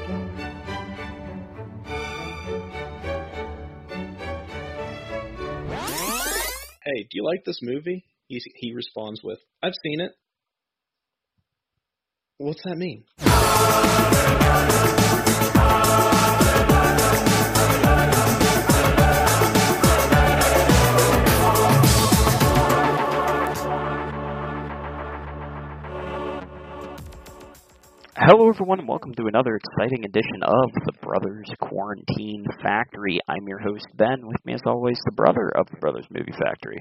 Hey, do you like this movie? He responds with, I've seen it. What's that mean? Hello, everyone, and welcome to another exciting edition of the Brothers Quarantine Factory. I'm your host, Ben. With me, as always, the brother of the Brothers Movie Factory.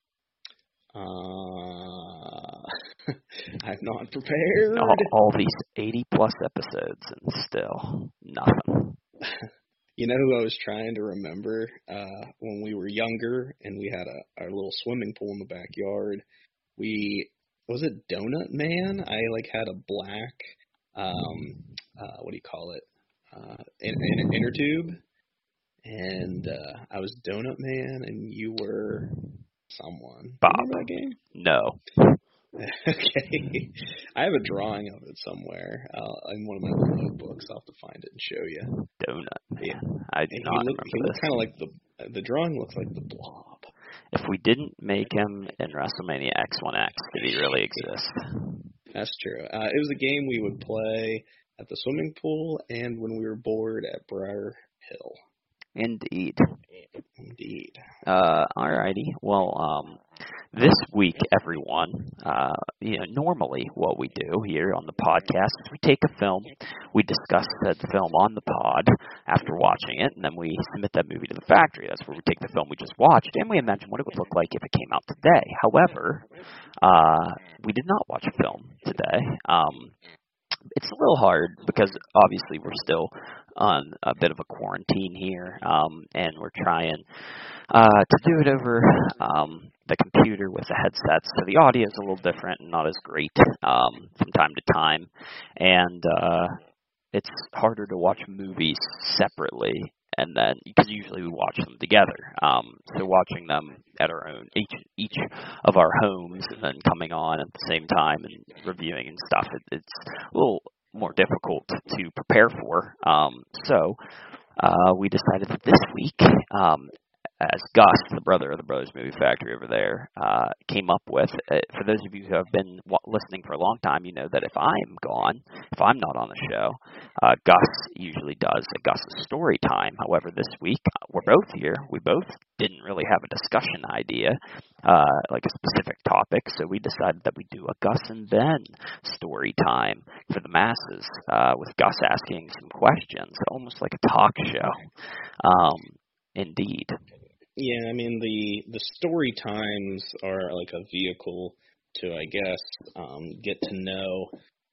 I'm not prepared. All these 80-plus episodes, and still nothing. You know who I was trying to remember when we were younger and we had our little swimming pool in the backyard? Was it Donut Man? I had a black, what do you call it, inner tube, and I was Donut Man and you were someone. Bob. Remember that game? No. Okay. I have a drawing of it somewhere in one of my little notebooks. I'll have to find it and show you. Donut. Yeah. I do not remember he looked kind of like the drawing looks like the Blob. If we didn't make him in WrestleMania X1X, did he really exist? That's true. It was a game we would play at the swimming pool and when we were bored at Briar Hill. Indeed. Alrighty. Well, this week, everyone, normally what we do here on the podcast is we take a film, we discuss said film on the pod after watching it, and then we submit that movie to the factory. That's where we take the film we just watched, and we imagine what it would look like if it came out today. However, we did not watch a film today. It's a little hard because obviously we're still on a bit of a quarantine here, and we're trying to do it over the computer with the headsets, so the audio is a little different and not as great from time to time, and it's harder to watch movies separately, and then because usually we watch them together, so watching them at our own each of our homes and then coming on at the same time and reviewing and stuff, it's a little more difficult to prepare for. So we decided that this week, as Gus, the brother of the Brothers Movie Factory over there, came up with, for those of you who have been listening for a long time, you know that if I'm gone, if I'm not on the show, Gus usually does a Gus's story time. However, this week, we're both here. We both didn't really have a discussion idea, like a specific topic, so we decided that we'd do a Gus and Ben story time for the masses, with Gus asking some questions, almost like a talk show. Indeed. Yeah, I mean, the story times are like a vehicle to, I guess, get to know,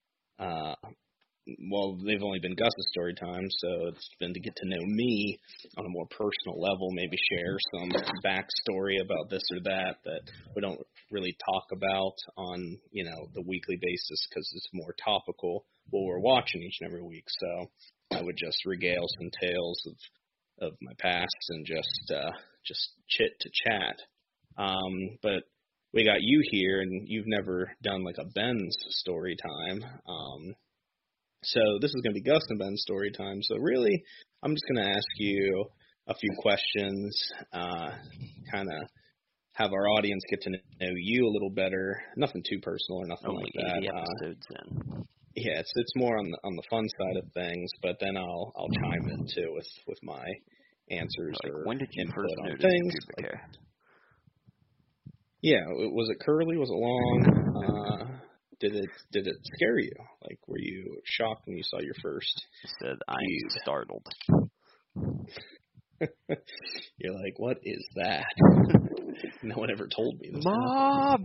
well, they've only been Gus's story times, so it's been to get to know me on a more personal level, maybe share some backstory about this or that we don't really talk about on, the weekly basis because it's more topical what we're watching each and every week. So I would just regale some tales of my past and just chit to chat. But we got you here, and you've never done like a Ben's story time. So this is going to be Gus and Ben's story time. So really, I'm just going to ask you a few questions, kind of have our audience get to know you a little better. Nothing too personal or nothing Only like that. 80 episodes in. Yeah, it's more on the fun side of things, but then I'll chime in too with my answers or when did you input first on notice things. pubic hair? Yeah, was it curly? Was it long? Did it scare you? Like, were you shocked when you saw your first? I said, I'm startled. You're like, what is that? No one ever told me this. Mom!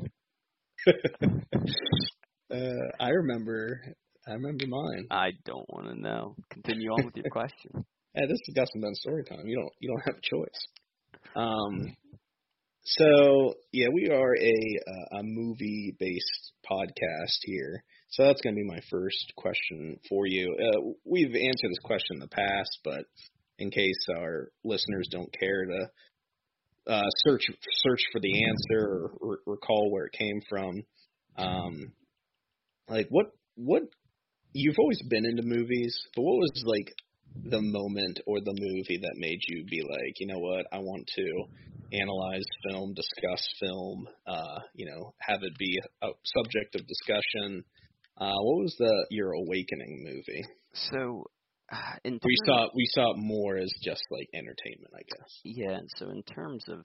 I remember mine. I don't want to know. Continue on with your question. Hey, this is Gus and Ben's story time. You don't have a choice. So yeah, we are a movie based podcast here. So that's going to be my first question for you. We've answered this question in the past, but in case our listeners don't care to search for the answer or recall where it came from, like what you've always been into movies, but what was like the moment or the movie that made you be like, you know what, I want to analyze film, discuss film, have it be a subject of discussion? What was your awakening movie? So, We saw it more as just like entertainment, I guess. Yeah, and so in terms of,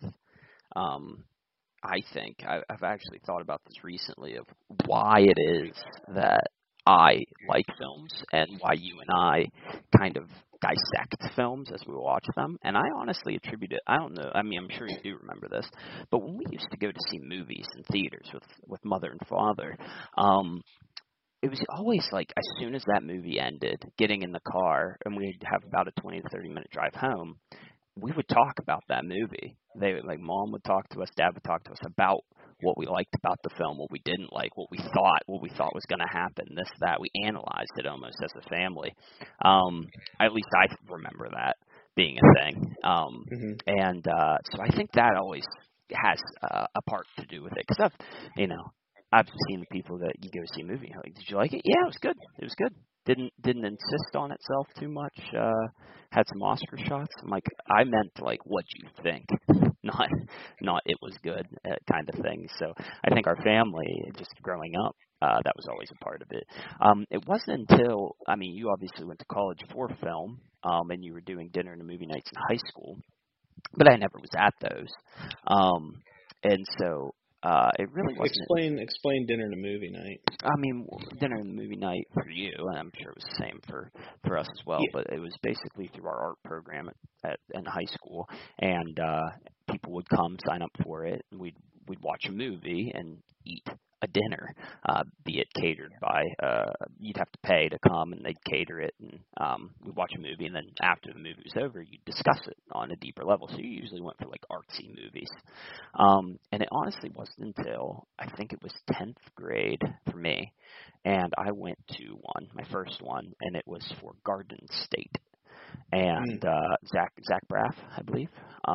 I think I've actually thought about this recently of why it is that I like films and why you and I kind of dissect films as we watch them. And I honestly attribute it, I don't know, I mean, I'm sure you do remember this, but when we used to go to see movies in theaters with mother and father, it was always like as soon as that movie ended, getting in the car, and we'd have about a 20 to 30-minute drive home, we would talk about that movie. They would, like, Mom would talk to us, Dad would talk to us about what we liked about the film, what we didn't like, what we thought was going to happen, this, that. We analyzed it almost as a family. At least I remember that being a thing. And so I think that always has a part to do with it. Because I've seen the people that you go see a movie, and like, did you like it? Yeah, it was good. It was good. Didn't insist on itself too much. Had some Oscar shots. I'm like, I meant like what you think, not it was good kind of thing. So I think our family, just growing up, that was always a part of it. It wasn't until, I mean, you obviously went to college for film, and you were doing dinner and movie nights in high school, but I never was at those. And so it really wasn't. Explain dinner and a movie night. I mean, dinner and movie night for you, and I'm sure it was the same for us as well. Yeah. But it was basically through our art program in high school, and people would come sign up for it, and we'd watch a movie and eat a dinner, be it catered by, you'd have to pay to come, and they'd cater it, and we'd watch a movie, and then after the movie was over, you'd discuss it on a deeper level. So you usually went for, like, artsy movies. And it honestly wasn't until, I think it was 10th grade for me, and I went to my first one, and it was for Garden State. And Zach Braff, I believe.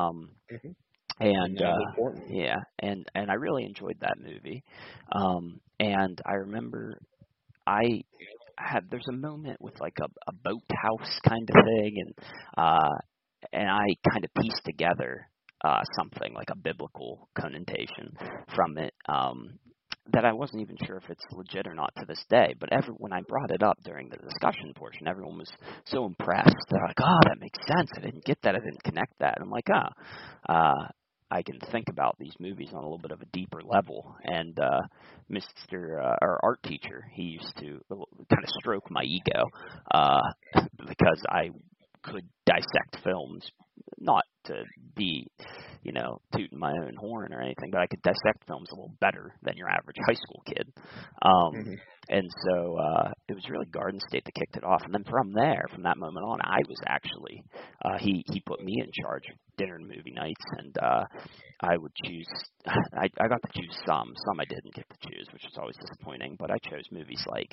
And and I really enjoyed that movie. And I remember there's a moment with like a boathouse kind of thing, and I kind of pieced together something like a biblical connotation from it. That I wasn't even sure if it's legit or not to this day, but when I brought it up during the discussion portion, everyone was so impressed. They're like, "Oh, that makes sense. I didn't get that. I didn't connect that." And I'm like, I can think about these movies on a little bit of a deeper level. And our art teacher, he used to kind of stroke my ego because I could dissect films, not to be, tooting my own horn or anything, but I could dissect films a little better than your average high school kid. And so it was really Garden State that kicked it off. And then from that moment on, I was actually, he put me in charge of dinner and movie nights, and I would choose, I got to choose some I didn't get to choose, which was always disappointing, but I chose movies like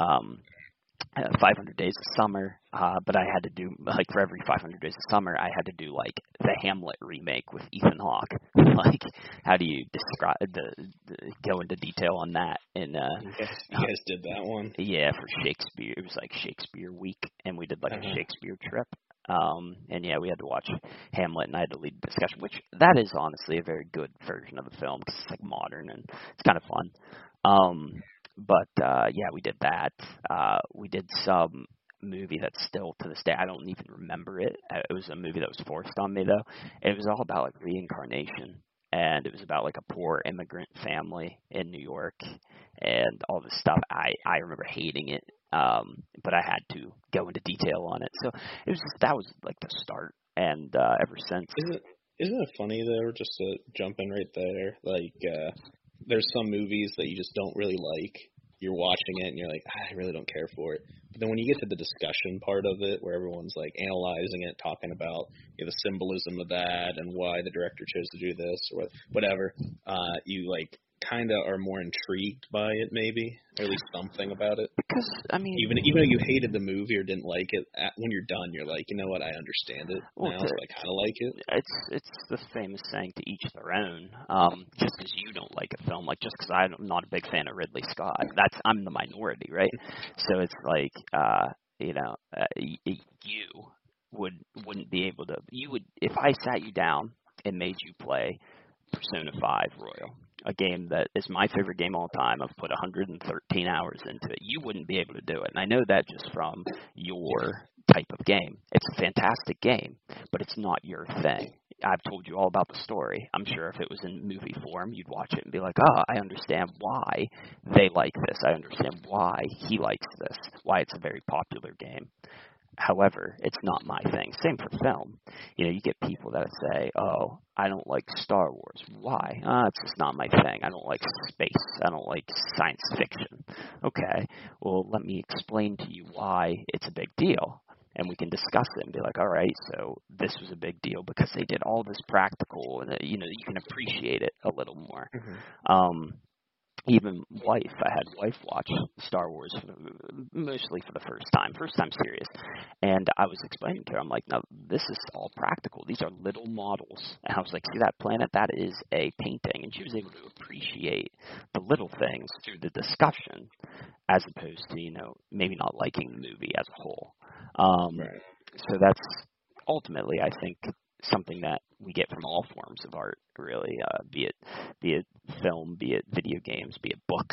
500 Days of Summer, but I had to do, like, for every 500 Days of Summer, I had to do, like, the Hamlet remake with Ethan Hawke. Like, how do you describe, go into detail on that? And you guys did that one? Yeah, for Shakespeare. It was, like, Shakespeare week, and we did, like, a Shakespeare trip. And, yeah, we had to watch Hamlet, and I had to lead the discussion, which that is honestly a very good version of the film, because it's, like, modern, and it's kind of fun. But, yeah, we did that. We did some movie that's still, to this day, I don't even remember it. It was a movie that was forced on me, though. It was all about, like, reincarnation. And it was about, like, a poor immigrant family in New York and all this stuff. I remember hating it, but I had to go into detail on it. So it was that was, like, the start. And ever since. Isn't it funny, though, just to jump in right there, like, there's some movies that you just don't really like. You're watching it and you're like, I really don't care for it. But then when you get to the discussion part of it, where everyone's like analyzing it, talking about the symbolism of that and why the director chose to do this or whatever, you like kind of are more intrigued by it, maybe, or at least something about it. Because I mean, Even though you hated the movie or didn't like it, when you're done, you're like, you know what, I understand it well, now, so I kind of like it. it's the famous saying, to each their own. Just because you don't like a film, like just because I'm not a big fan of Ridley Scott, I'm the minority, right? So it's like, you wouldn't be able to. You would, if I sat you down and made you play Persona 5 Royal, a game that is my favorite game of all time. I've put 113 hours into it. You wouldn't be able to do it. And I know that just from your type of game. It's a fantastic game, but it's not your thing. I've told you all about the story. I'm sure if it was in movie form, you'd watch it and be like, oh, I understand why they like this. I understand why he likes this, why it's a very popular game. However, it's not my thing. Same for film. You get people that say, oh, I don't like Star Wars. Why? It's just not my thing. I don't like space. I don't like science fiction. Okay, well, let me explain to you why it's a big deal. And we can discuss it and be like, all right, so this was a big deal because they did all this practical, and you can appreciate it a little more. Mm-hmm. Even I had wife watch Star Wars mostly for the first time serious. And I was explaining to her, I'm like, no, this is all practical. These are little models. And I was like, see that planet? That is a painting. And she was able to appreciate the little things through the discussion as opposed to, maybe not liking the movie as a whole. Right. So that's ultimately, I think, something that we get from all forms of art, really, be it film, be it video games, be it books.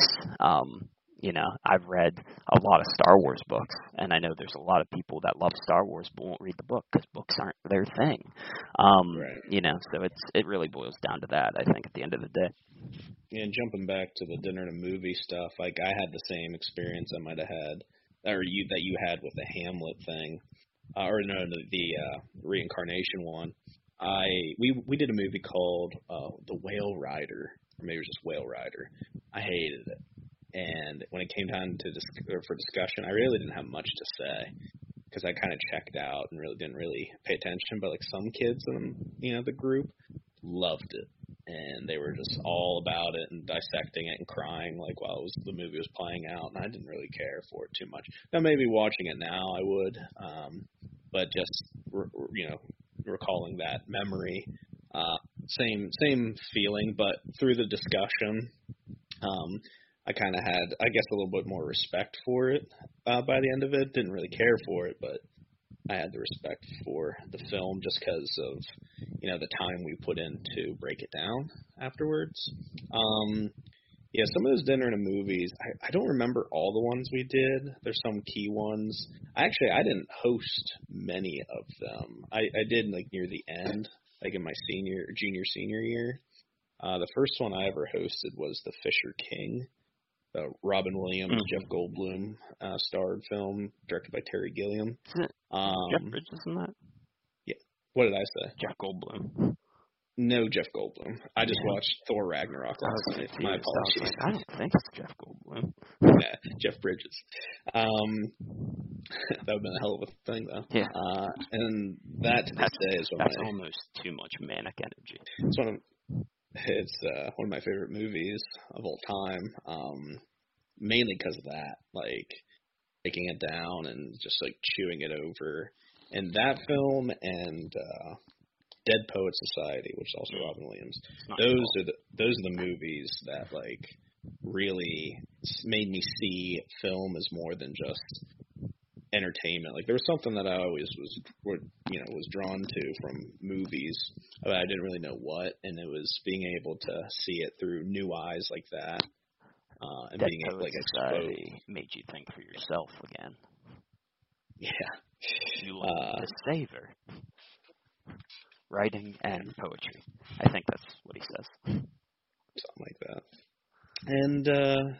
I've read a lot of Star Wars books, and I know there's a lot of people that love Star Wars but won't read the book because books aren't their thing. Right. So it really boils down to that, I think, at the end of the day. And jumping back to the dinner and a movie stuff, like I had the same experience I might have had, or you had with the Hamlet thing. Or no, the reincarnation one. We did a movie called The Whale Rider, or maybe it was just Whale Rider. I hated it, and when it came time for discussion, I really didn't have much to say because I kind of checked out and really didn't pay attention. But like some kids in the group loved it, and they were just all about it and dissecting it and crying like while the movie was playing out, and I didn't really care for it too much. Now maybe watching it now I would, but just recalling that memory, same feeling, but through the discussion, I kind of had, I guess, a little bit more respect for it by the end of it. Didn't really care for it, but I had the respect for the film just because of the time we put in to break it down afterwards. Yeah, some of those dinner and a movies, I don't remember all the ones we did. There's some key ones. I didn't host many of them. I did like near the end, like in my junior, senior year. The first one I ever hosted was The Fisher King, the Robin Williams, Jeff Goldblum starred film, directed by Terry Gilliam. Jeff Bridges in that? Yeah. What did I say? Jeff Goldblum. No, Jeff Goldblum. I just watched Thor Ragnarok last night. My apologies. I don't think it's Jeff Goldblum. Yeah, Jeff Bridges. That would have been a hell of a thing, though. Yeah. And that to this day is that's almost too much manic energy. It's one of my favorite movies of all time. Mainly because of that, like breaking it down and just like chewing it over. And that film and Dead Poets Society, which is also Robin Williams. Those are the movies that like really made me see film as more than just entertainment. Like there was something that I always was drawn to from movies, but I didn't really know what, and it was being able to see it through new eyes like that, and Dead being able Poets Society made you think for yourself again. Yeah, you learned to savor writing and poetry. I think that's what he says. Something like that. And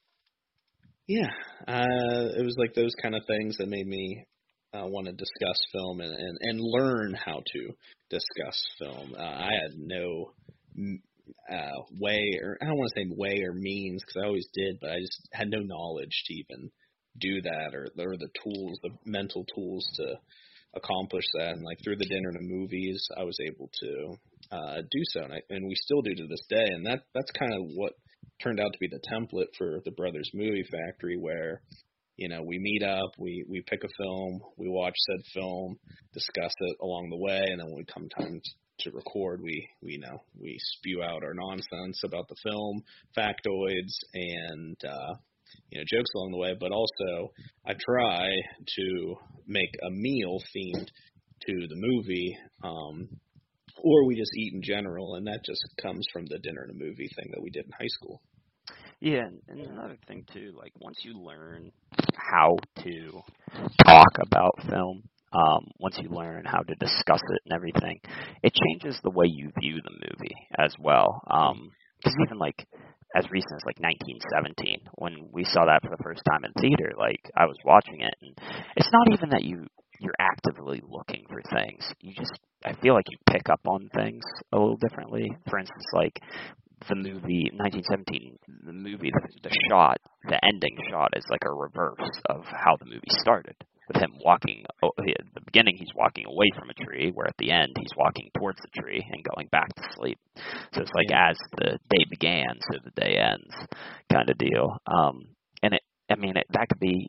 it was like those kind of things that made me want to discuss film and learn how to discuss film. I had no way, or I don't want to say way or means, because I always did, but I just had no knowledge to even do that, or the tools, the mental tools to accomplish that. And like through the dinner and the movies, I was able to do so, and we still do to this day. And that's kind of what turned out to be the template for the Brothers Movie Factory, where we meet up, we pick a film, we watch said film, discuss it along the way, and then when we come time to record, we spew out our nonsense about the film, factoids, and jokes along the way. But also, I try to make a meal themed to the movie, or we just eat in general, and that just comes from the dinner and a movie thing that we did in high school. Yeah, and another thing too, like once you learn how to talk about film, once you learn how to discuss it and everything, it changes the way you view the movie as well. Because even like as recent as like 1917, when we saw that for the first time in theater, like I was watching it, and it's not even that you're actively looking for things. I feel like you pick up on things a little differently. For instance, like the movie 1917, the ending shot is like a reverse of how the movie started, with him walking. At the beginning, he's walking away from a tree, where at the end, he's walking towards the tree and going back to sleep. So it's like as the day began, so the day ends, kind of deal. And that could be,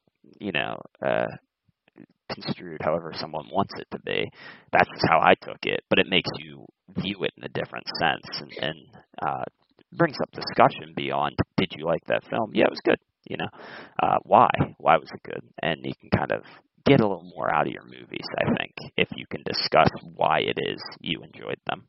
construed however someone wants it to be. That's just how I took it, but it makes you view it in a different sense, and brings up discussion beyond, did you like that film? Yeah, it was good. Why was it good? And you can kind of get a little more out of your movies, I think, if you can discuss why it is you enjoyed them.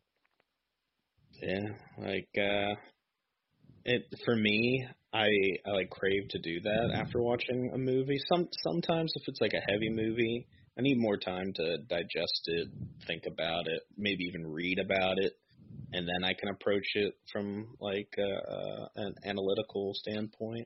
Yeah, for me, I like crave to do that after watching a movie. Sometimes if it's like a heavy movie, I need more time to digest it, think about it, maybe even read about it, and then I can approach it from like an analytical standpoint.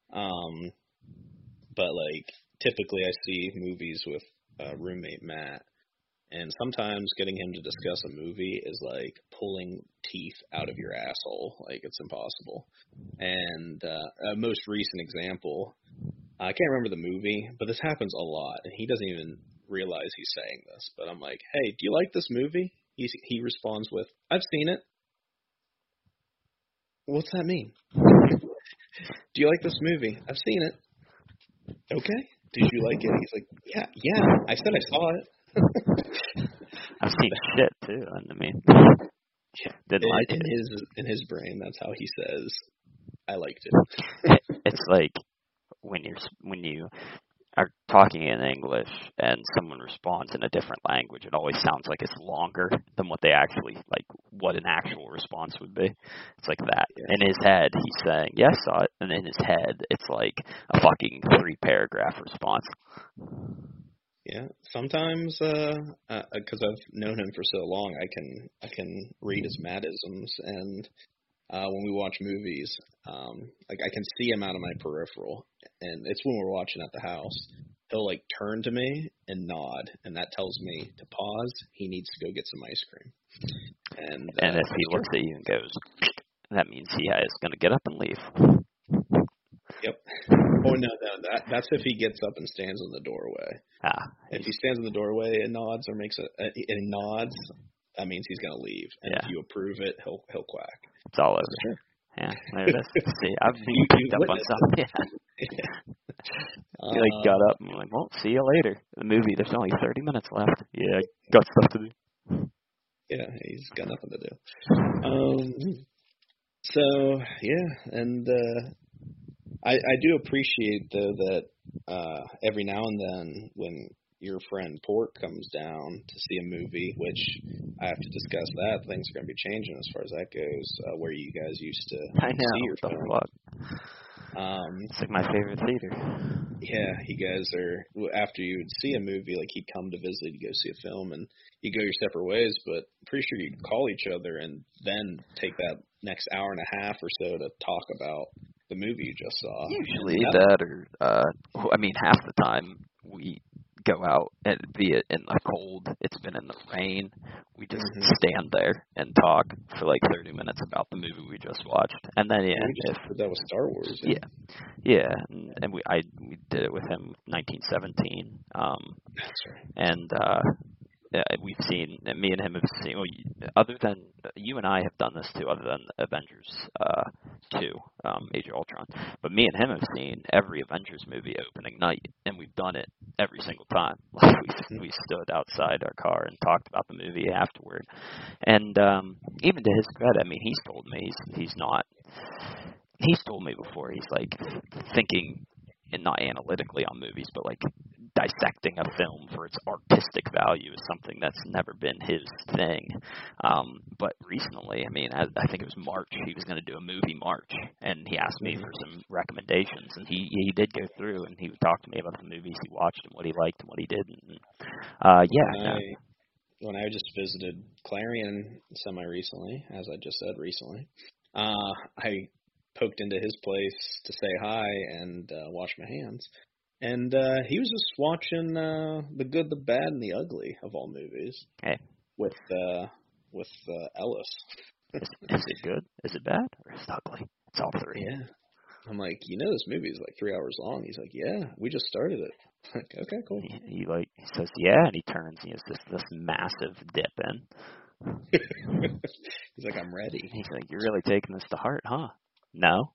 But like typically I see movies with roommate Matt, and sometimes getting him to discuss a movie is like pulling teeth out of your asshole. Like, it's impossible. And a most recent example, I can't remember the movie, but this happens a lot, and he doesn't even realize he's saying this. But I'm like, hey, do you like this movie? He responds with, I've seen it. What's that mean? Do you like this movie? I've seen it. Okay. Did you like it? He's like, yeah. I said I saw it. I've seen shit too. Didn't like it. In his brain, that's how he says, "I liked it." It's like when you are talking in English and someone responds in a different language, it always sounds like it's longer than what what an actual response would be. It's like that. Yeah. In his head, he's saying, "Yes, I saw it," and in his head, it's like a fucking 3-paragraph response. Yeah, sometimes because I've known him for so long, I can read his mannerisms, and when we watch movies, like I can see him out of my peripheral, and it's when we're watching at the house. He'll like turn to me and nod, and that tells me to pause. He needs to go get some ice cream. And if he looks at you and goes, that means he is going to get up and leave. Yep. Oh no, that's if he gets up and stands in the doorway. If he stands in the doorway and nods or nods, that means he's gonna leave. And if you approve it, he'll quack. It's all over. Sure. Yeah, there it is. See, I've been picked up on something. He got up and like, well, see you later. The movie, there's only 30 minutes left. Yeah, got stuff to do. Yeah, he's got nothing to do. So yeah, and I do appreciate though that every now and then when your friend Port comes down to see a movie, which I have to discuss that, things are going to be changing as far as that goes, where you guys used to see your film. Fuck? It's like my favorite theater. Yeah, you guys are, after you would see a movie, like he'd come to visit, you go see a film, and you go your separate ways, but I'm pretty sure you'd call each other and then take that next hour and a half or so to talk about the movie you just saw. Usually that, or half the time we go out and be it in the cold, it's been in the rain, we just stand there and talk for like 30 minutes about the movie we just watched, and then that was Star Wars. Yeah, and we did it with him 1917. That's right. And we've seen, me and him have seen, well, other than, you and I have done this too, other than Avengers 2, Age of Ultron, but me and him have seen every Avengers movie opening night, and we've done it every single time. Like, we stood outside our car and talked about the movie afterward. And even to his credit, I mean, he's told me he's told me before, he's like thinking, and not analytically on movies, but like dissecting a film for its artistic value is something that's never been his thing. But recently, I mean, I think it was March, he was going to do a movie March, and he asked me for some recommendations, and he did go through, and he would talk to me about the movies he watched and what he liked and what he didn't. And, when I just visited Clarion semi-recently, as I just said recently, I poked into his place to say hi and wash my hands. And he was just watching The Good, the Bad, and the Ugly of all movies. Hey. With Ellis. Is it good? Is it bad? Or is it ugly? It's all three. Yeah. I'm like, this movie is like 3 hours long. He's like, yeah, we just started it. I'm like, okay, cool. He says, yeah, and he turns, he has this massive dip in. He's like, I'm ready. He's like, you're really taking this to heart, huh? No.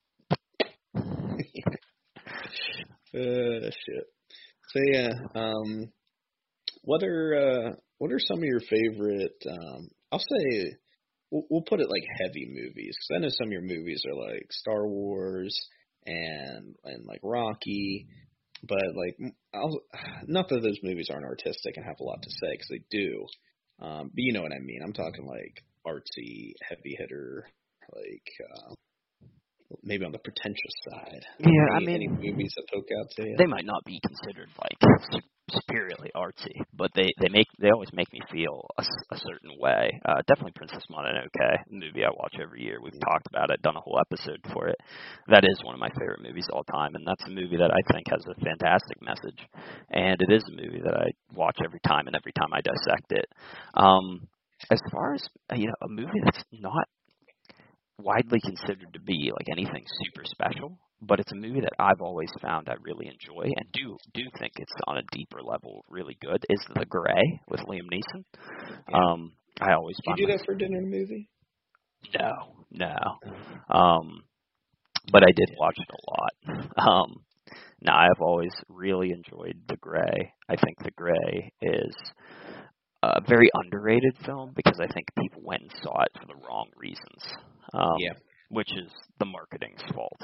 Shit. So yeah, what are some of your favorite? I'll say we'll put it like heavy movies, because I know some of your movies are like Star Wars and like Rocky, but like not that those movies aren't artistic and have a lot to say, because they do. But you know what I mean. I'm talking like artsy, heavy hitter, like. Maybe on the pretentious side. Yeah, any movies that poke out to you? They might not be considered like superiorly artsy, but they always make me feel a certain way. Definitely Princess Mononoke, a movie I watch every year. We've talked about it, done a whole episode for it. That is one of my favorite movies of all time, and that's a movie that I think has a fantastic message. And it is a movie that I watch every time, and every time I dissect it. As far as a movie that's not widely considered to be like anything super special, but it's a movie that I've always found I really enjoy and do think it's on a deeper level really good, is The Grey with Liam Neeson. Yeah. I always Did you do that for dinner movie? No. But I did watch it a lot. Now, I've always really enjoyed The Grey. I think The Grey is a very underrated film, because I think people went and saw it for the wrong reasons. Which is the marketing's fault.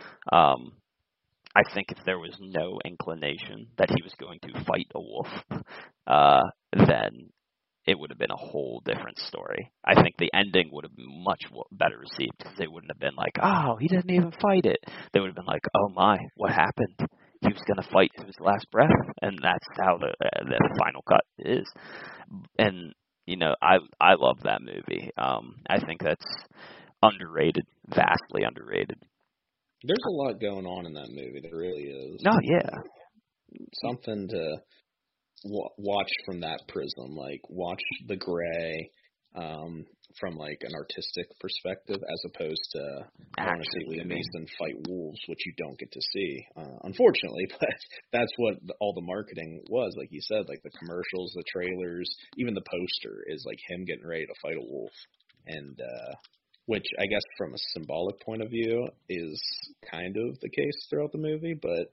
I think if there was no inclination that he was going to fight a wolf, then it would have been a whole different story. I think the ending would have been much better received, because they wouldn't have been like, oh, he didn't even fight it. They would have been like, oh my, what happened? He was going to fight to his last breath, and that's how the final cut is. And I love that movie. I think that's underrated, vastly underrated. There's a lot going on in that movie. There really is. Oh, yeah. Something to watch from that prism. Like, watch The Grey from, like, an artistic perspective, as opposed to want to see Liam Neeson fight wolves, which you don't get to see, unfortunately. But that's what all the marketing was. Like you said, like the commercials, the trailers, even the poster is, like, him getting ready to fight a wolf. And, which I guess from a symbolic point of view is kind of the case throughout the movie, but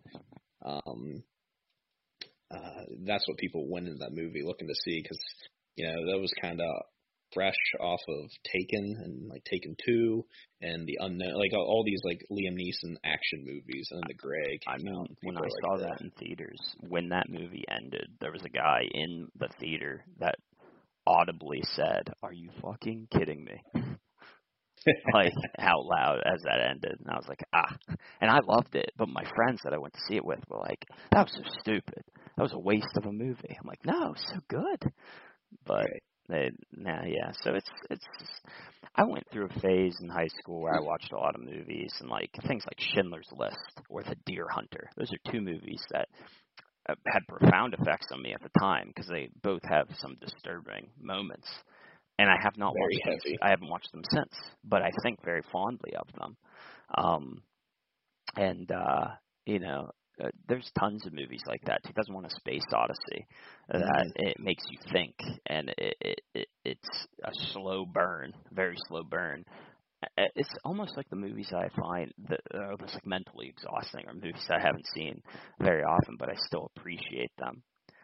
that's what people went into that movie looking to see, because that was kind of fresh off of Taken and like Taken 2 and The Unknown, like all these like Liam Neeson action movies, and then The Grey came out. When I saw that in theaters, when that movie ended, there was a guy in the theater that audibly said, "Are you fucking kidding me?" Like, out loud as that ended. And I was like, and I loved it, but my friends that I went to see it with were like, that was so stupid, that was a waste of a movie. I'm like, no, it's so good. But so it's I went through a phase in high school where I watched a lot of movies, and like things like Schindler's List or The Deer Hunter. Those are two movies that had profound effects on me at the time, because they both have some disturbing moments. And I have not watched them. I haven't watched them since, but I think very fondly of them. there's tons of movies like that. 2001: A Space Odyssey, that it makes you think, and it's a slow burn, very slow burn. It's almost like the movies I find that are almost like mentally exhausting, or movies I haven't seen very often, but I still appreciate them.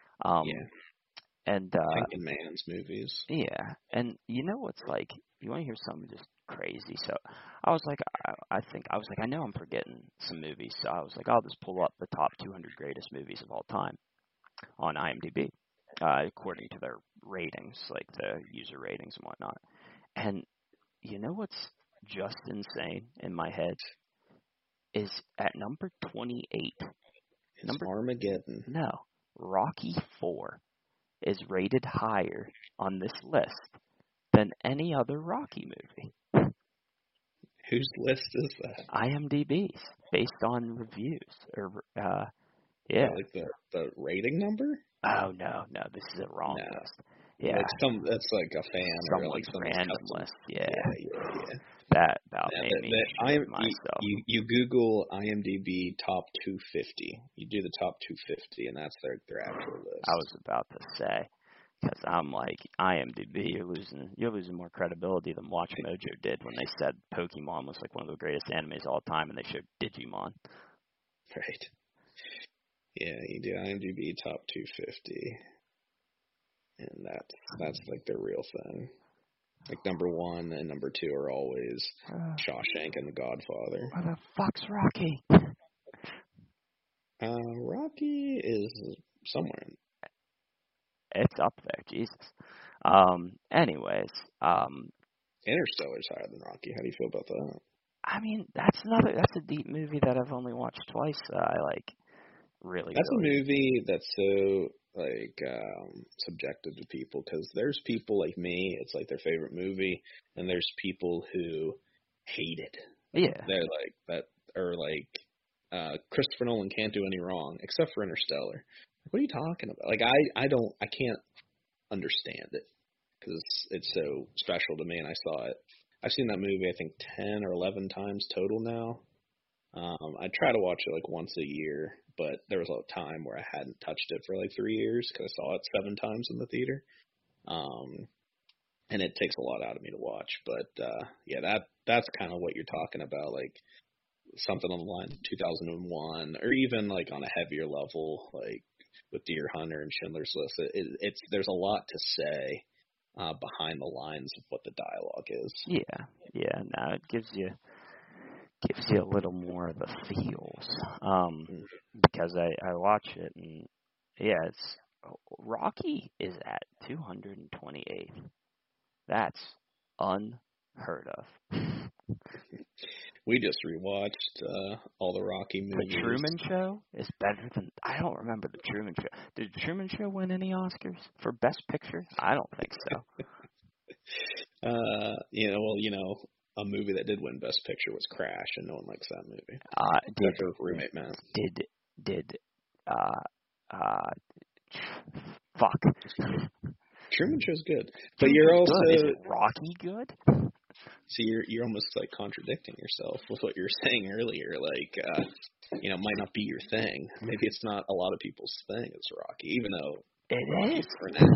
And Thinking Man's movies. Yeah, and you know what's like? You want to hear something just crazy? So I was like, I know I'm forgetting some movies, so I was like, I'll just pull up the top 200 greatest movies of all time on IMDb, according to their ratings, like the user ratings and whatnot. And you know what's just insane in my head is at number 28. Armageddon. No, Rocky IV is rated higher on this list than any other Rocky movie. Whose list is that? IMDb's, based on reviews. Like the rating number? Oh, no, this is a wrong list. Yeah. Like that's like a fan or like some random list. Yeah. That made me shit myself. You Google IMDb top 250. You do the top 250, and that's their actual list. I was about to say, because I'm like, IMDb, you're losing more credibility than Watch Mojo did when they said Pokemon was like one of the greatest animes of all time, and they showed Digimon. Right. Yeah, you do IMDb top 250. And that's like the real thing. Like number 1 and number 2 are always Shawshank and The Godfather. Where the fuck's Rocky? Rocky is somewhere. It's up there, Jesus. Anyways, Interstellar's higher than Rocky. How do you feel about that? I mean, that's a deep movie that I've only watched twice. I like really. That's a movie that's so subjective to people, because there's people like me, it's like their favorite movie, and there's people who hate it. Yeah. They're like that, or like Christopher Nolan can't do any wrong except for Interstellar. What are you talking about? Like I can't understand it because it's so special to me, and I saw it. I've seen that movie I think 10 or 11 times total now. I try to watch it like once a year, but there was a time where I hadn't touched it for like 3 years because I saw it 7 times in the theater. And it takes a lot out of me to watch. But that's kind of what you're talking about, like something on the line of 2001, or even like on a heavier level, like with Deer Hunter and Schindler's List. It's there's a lot to say behind the lines of what the dialogue is. Yeah. No, it gives you a little more of the feels, because I watch it, and it's Rocky is at 228. That's unheard of. We just rewatched all the Rocky movies. The Truman Show is better than... I don't remember The Truman Show. Did The Truman Show win any Oscars for Best Picture? I don't think so. A movie that did win Best Picture was Crash, and no one likes that movie. Except for roommate Matt. Fuck. Truman Show's good, but you're also is Rocky good? See, you're almost like contradicting yourself with what you were saying earlier. Like, it might not be your thing. Maybe it's not a lot of people's thing. It's Rocky, even though it is.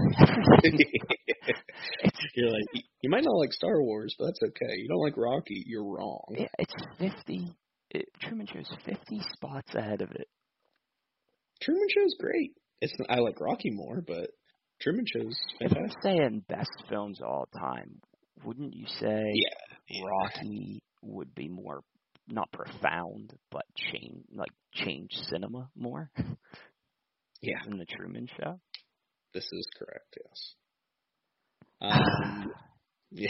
You're like, you might not like Star Wars, but that's okay. You don't like Rocky, you're wrong. Yeah, it's 50. Truman Show's 50 spots ahead of it. Truman Show's great. I like Rocky more, but Truman Show's fantastic. If you're saying best films of all time, wouldn't you say Rocky would be more, not profound, but change cinema more? Yeah. Than The Truman Show? This is correct, yes.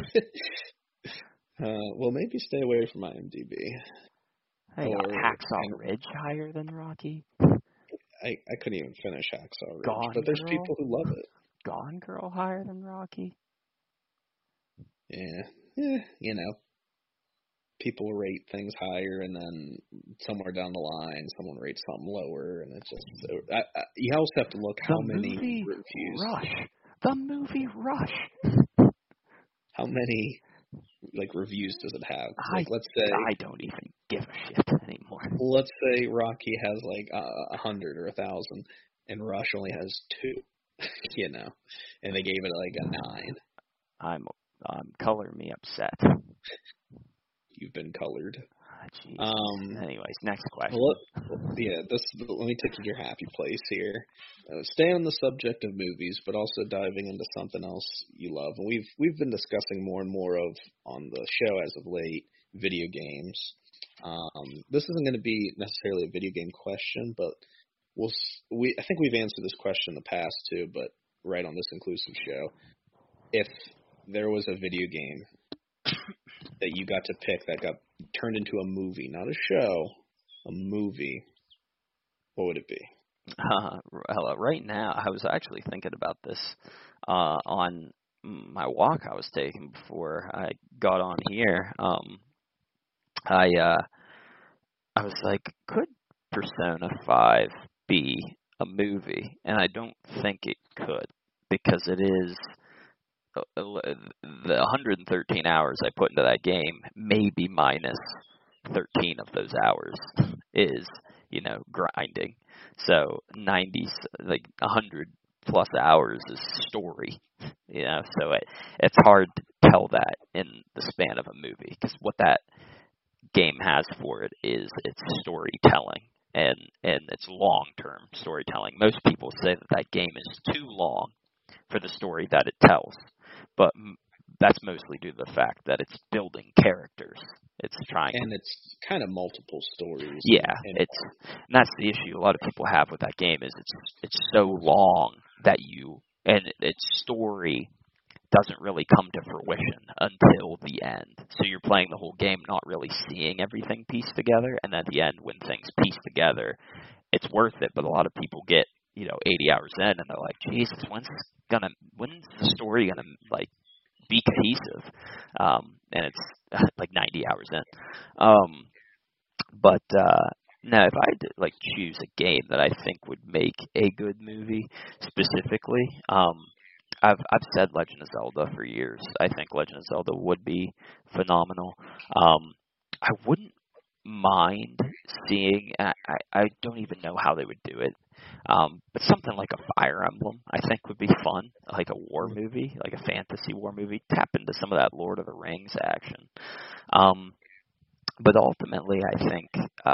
Well, maybe stay away from IMDb. Hey, Hacksaw Ridge higher than Rocky? I couldn't even finish Hacksaw Ridge, but there's people who love it. Gone Girl higher than Rocky? Yeah. People rate things higher, and then somewhere down the line, someone rates something lower, and it's just you also have to look how many reviews. The movie Rush. How many reviews does it have? Let's say I don't even give a shit anymore. let's say Rocky has like 100 or 1,000, and Rush only has 2, and they gave it like a 9. I'm color me upset. You've been colored. Anyways, next question. Let me take you to your happy place here. Stay on the subject of movies, but also diving into something else you love. And we've been discussing more and more of on the show as of late, video games. This isn't going to be necessarily a video game question, but I think we've answered this question in the past too, but right on this inclusive show. If there was a video game that you got to pick that got turned into a movie, not a show, a movie, what would it be? Right now, I was actually thinking about this on my walk I was taking before I got on here. I was like, could Persona 5 be a movie? And I don't think it could, because it is the 113 hours I put into that game, maybe minus 13 of those hours is, grinding. So 100 plus hours is story, so it's hard to tell that in the span of a movie, because what that game has for it is its storytelling and its long-term storytelling. Most people say that game is too long for the story that it tells, but that's mostly due to the fact that it's building characters. It's trying, and it's kind of multiple stories. Yeah, and that's the issue a lot of people have with that game is it's so long that its story doesn't really come to fruition until the end. So you're playing the whole game not really seeing everything pieced together, and at the end when things piece together, it's worth it. But a lot of people get 80 hours in and they're like, Jesus, when's the story gonna be cohesive? And it's like 90 hours in. But now, if I had to choose a game that I think would make a good movie specifically, I've said Legend of Zelda for years. I think Legend of Zelda would be phenomenal. I wouldn't mind seeing. I don't even know how they would do it. But something like a Fire Emblem, I think, would be fun. Like a war movie, like a fantasy war movie. Tap into some of that Lord of the Rings action. But ultimately, I think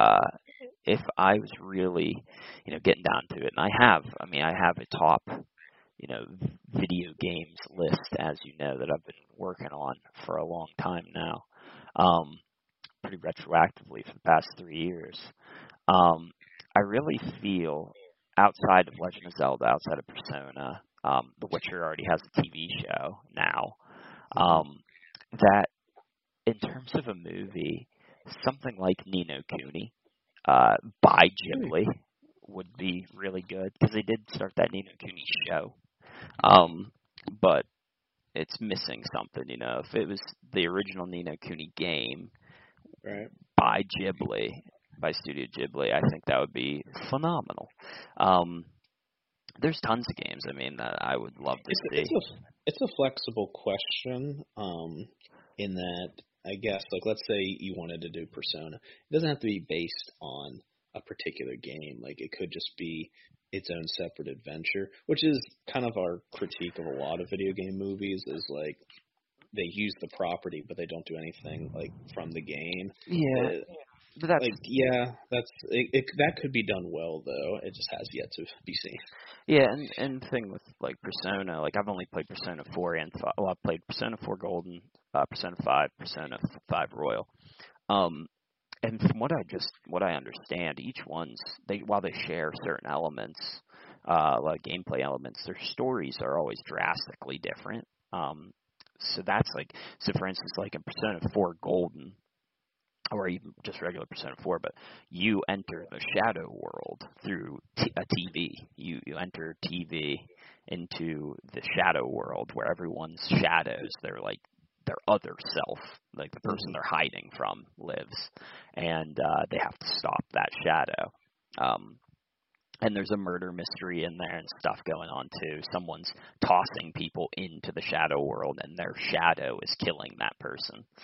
if I was really, getting down to it, and I have a top, video games list, as you know, that I've been working on for a long time now, pretty retroactively for the past 3 years. I really feel, outside of Legend of Zelda, outside of Persona, The Witcher already has a TV show now, that in terms of a movie, something like Ni no Kuni by Ghibli would be really good, because they did start that Ni no Kuni show, but it's missing something, If it was the original Ni no Kuni game by Ghibli, by Studio Ghibli, I think that would be phenomenal. There's tons of games, that I would love to see. It's a flexible question, in that, I guess, let's say you wanted to do Persona. It doesn't have to be based on a particular game. It could just be its own separate adventure, which is kind of our critique of a lot of video game movies, is they use the property, but they don't do anything from the game. Yeah. But that's that could be done well, though. It just has yet to be seen. Yeah, and the thing with Persona, I've only played Persona 4 and 5. Well, I've played Persona 4 Golden, Persona 5, Persona 5 Royal. And from what I understand, each one's while they share certain elements, like gameplay elements, their stories are always drastically different. So that's for instance, in Persona 4 Golden, or even just regular Persona 4, but you enter the shadow world through a TV. You enter TV into the shadow world where everyone's shadows, their other self, the person they're hiding from, lives, and they have to stop that shadow. And there's a murder mystery in there and stuff going on too. Someone's tossing people into the shadow world, and their shadow is killing that person.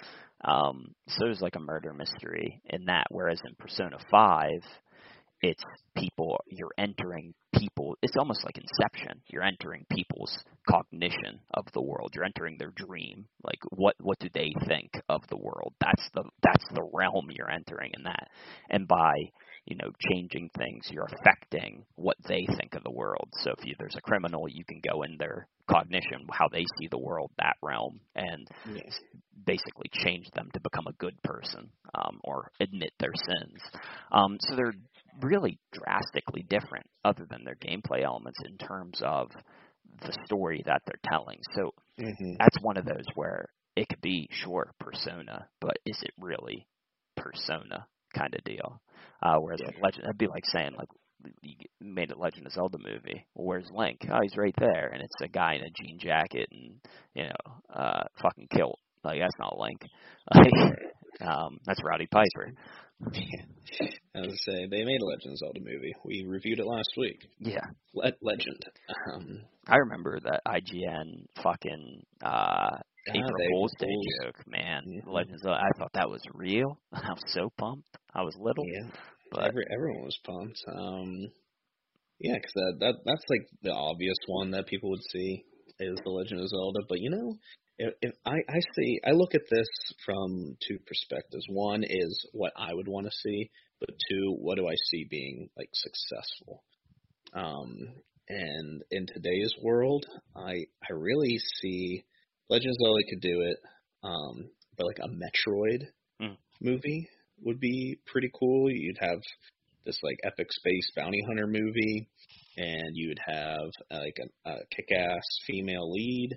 So there's like a murder mystery in that, whereas in Persona 5, it's people, you're entering people, it's almost like Inception. You're entering people's cognition of the world. You're entering their dream. Like what do they think of the world? That's the realm you're entering in that. And by, changing things, you're affecting what they think of the world. So if there's a criminal, you can go in their cognition, how they see the world, that realm, and basically change them to become a good person, or admit their sins. So they're really drastically different other than their gameplay elements in terms of the story that they're telling. So that's one of those where it could be, sure, Persona, but is it really Persona kind of deal? Whereas like Legend, that'd be like saying, like, you made a Legend of Zelda movie. Well, where's Link? Oh, he's right there. And it's a guy in a jean jacket and, fucking kilt. Like, that's not Link. That's Roddy Piper. I was say, they made a Legend of Zelda movie. We reviewed it last week. Yeah. Legend. I remember that IGN fucking April Fool's Day joke, man. Legend of Zelda, I thought that was real. I was so pumped. I was little. Yeah. But everyone was pumped. Yeah, because that's like the obvious one that people would see is the Legend of Zelda. But if I look at this from two perspectives. One is what I would want to see, but two, what do I see being like successful? And in today's world, I really see Legend of Zelda could do it, but like a Metroid movie would be pretty cool. You'd have this like epic space bounty hunter movie, and you'd have like a kick-ass female lead.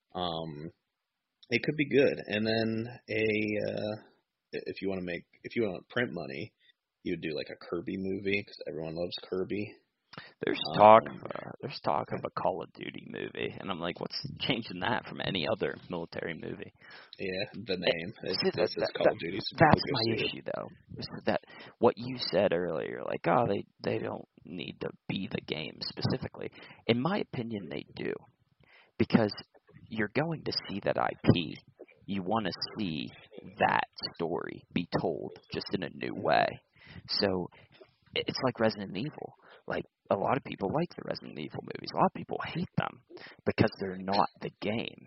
It could be good. And then if you want to print money, you'd do like a Kirby movie because everyone loves Kirby. There's talk of a Call of Duty movie, and I'm like, what's changing that from any other military movie? Yeah, the name. This is Call of Duty. That's my issue, though. Is that what you said earlier? Like, oh, they don't need to be the game specifically. In my opinion, they do, because you're going to see that IP. You want to see that story be told just in a new way. So it's like Resident Evil. Like, a lot of people like the Resident Evil movies. A lot of people hate them because they're not the games.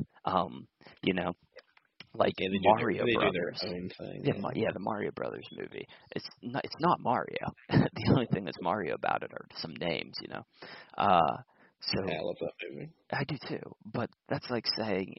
Like Mario Brothers. Do their own thing. The Mario Brothers movie. It's not Mario. The only thing that's Mario about it are some names, So I love that movie. I do too. But that's like saying,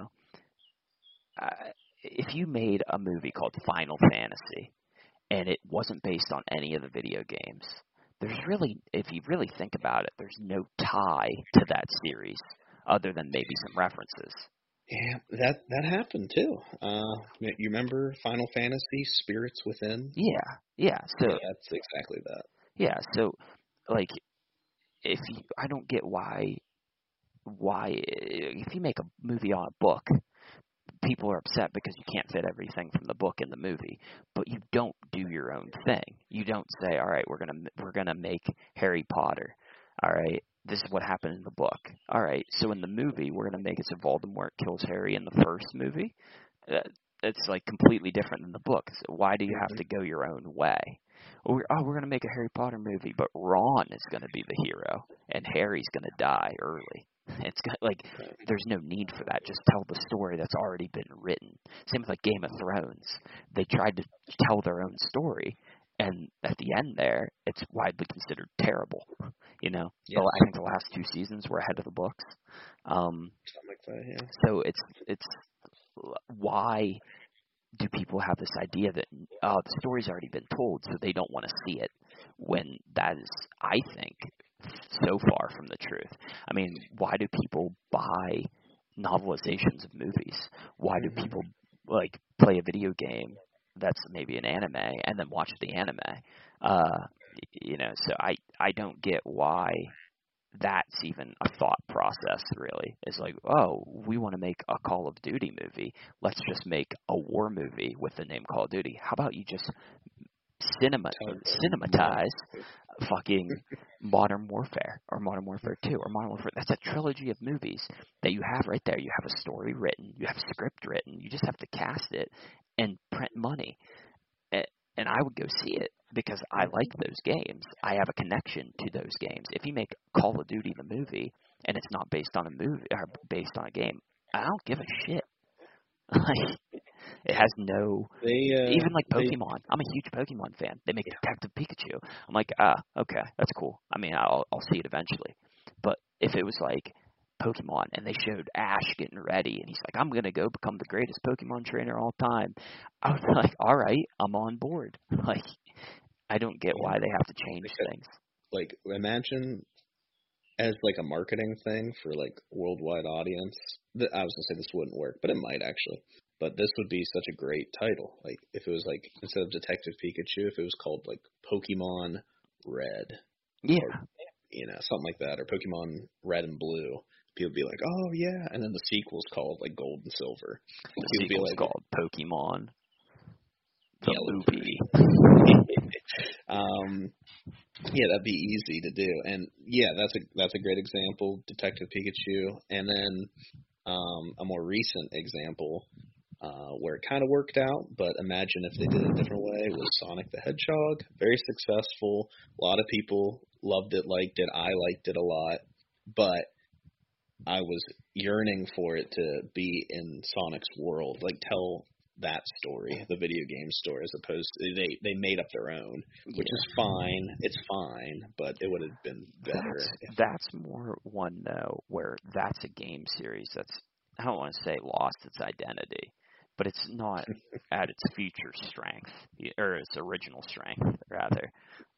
if you made a movie called Final Fantasy and it wasn't based on any of the video games, there's really, if you really think about it, there's no tie to that series other than maybe some references. Yeah, that happened too. You remember Final Fantasy Spirits Within? Yeah. So that's exactly that. Yeah. So, like, I don't get why if you make a movie on a book, people are upset because you can't fit everything from the book in the movie, but you don't do your own thing. You don't say, all right, we're gonna make Harry Potter. All right, this is what happened in the book. All right, so in the movie, we're gonna make it so Voldemort kills Harry in the first movie. It's like completely different than the book. So why do you have to go your own way? We're gonna make a Harry Potter movie, but Ron is gonna be the hero and Harry's gonna die early. It's like there's no need for that. Just tell the story that's already been written. Same with like Game of Thrones. They tried to tell their own story, and at the end there, it's widely considered terrible. Yes. I think the last 2 seasons were ahead of the books. Something like that, yeah. So it's why do people have this idea that the story's already been told, so they don't want to see it, when that is, I think, so far from the truth. I mean, why do people buy novelizations of movies? Why do people like play a video game that's maybe an anime and then watch the anime? So I don't get why that's even a thought process, really. It's like, oh, we want to make a Call of Duty movie. Let's just make a war movie with the name Call of Duty. How about you just cinematize fucking Modern Warfare or Modern Warfare 2 or Modern Warfare. That's a trilogy of movies that you have right there. You have a story written, you have a script written, you just have to cast it and print money. And I would go see it because I like those games. I have a connection to those games. If you make Call of Duty the movie and it's not based on a movie or based on a game, I don't give a shit. Like, it has no. Even like Pokemon. I'm a huge Pokemon fan. They make Detective Pikachu. I'm like, okay, that's cool. I mean, I'll see it eventually. But if it was like Pokemon and they showed Ash getting ready and he's like, I'm gonna go become the greatest Pokemon trainer all time, I was like, all right, I'm on board. Like, I don't get why they have to change things. Like, imagine as like a marketing thing for like worldwide audience. I was gonna say this wouldn't work, but it might actually. But this would be such a great title. Like if it was like instead of Detective Pikachu, if it was called like Pokemon Red. Yeah. Or, something like that, or Pokemon Red and Blue. People would be like, oh yeah, and then the sequel's called like Gold and Silver. The sequel's like, called Pokemon the movie. Yeah, that'd be easy to do, and yeah, that's a great example, Detective Pikachu, and then a more recent example where it kind of worked out, but imagine if they did it a different way, was Sonic the Hedgehog. Very successful. A lot of people loved it, liked it. I liked it a lot, but I was yearning for it to be in Sonic's world, like tell that story, the video game story, as opposed to they made up their own, which is fine. It's fine, but it would have been better. That's more one though, where that's a game series that's, I don't want to say lost its identity, but it's not at its future strength or its original strength rather.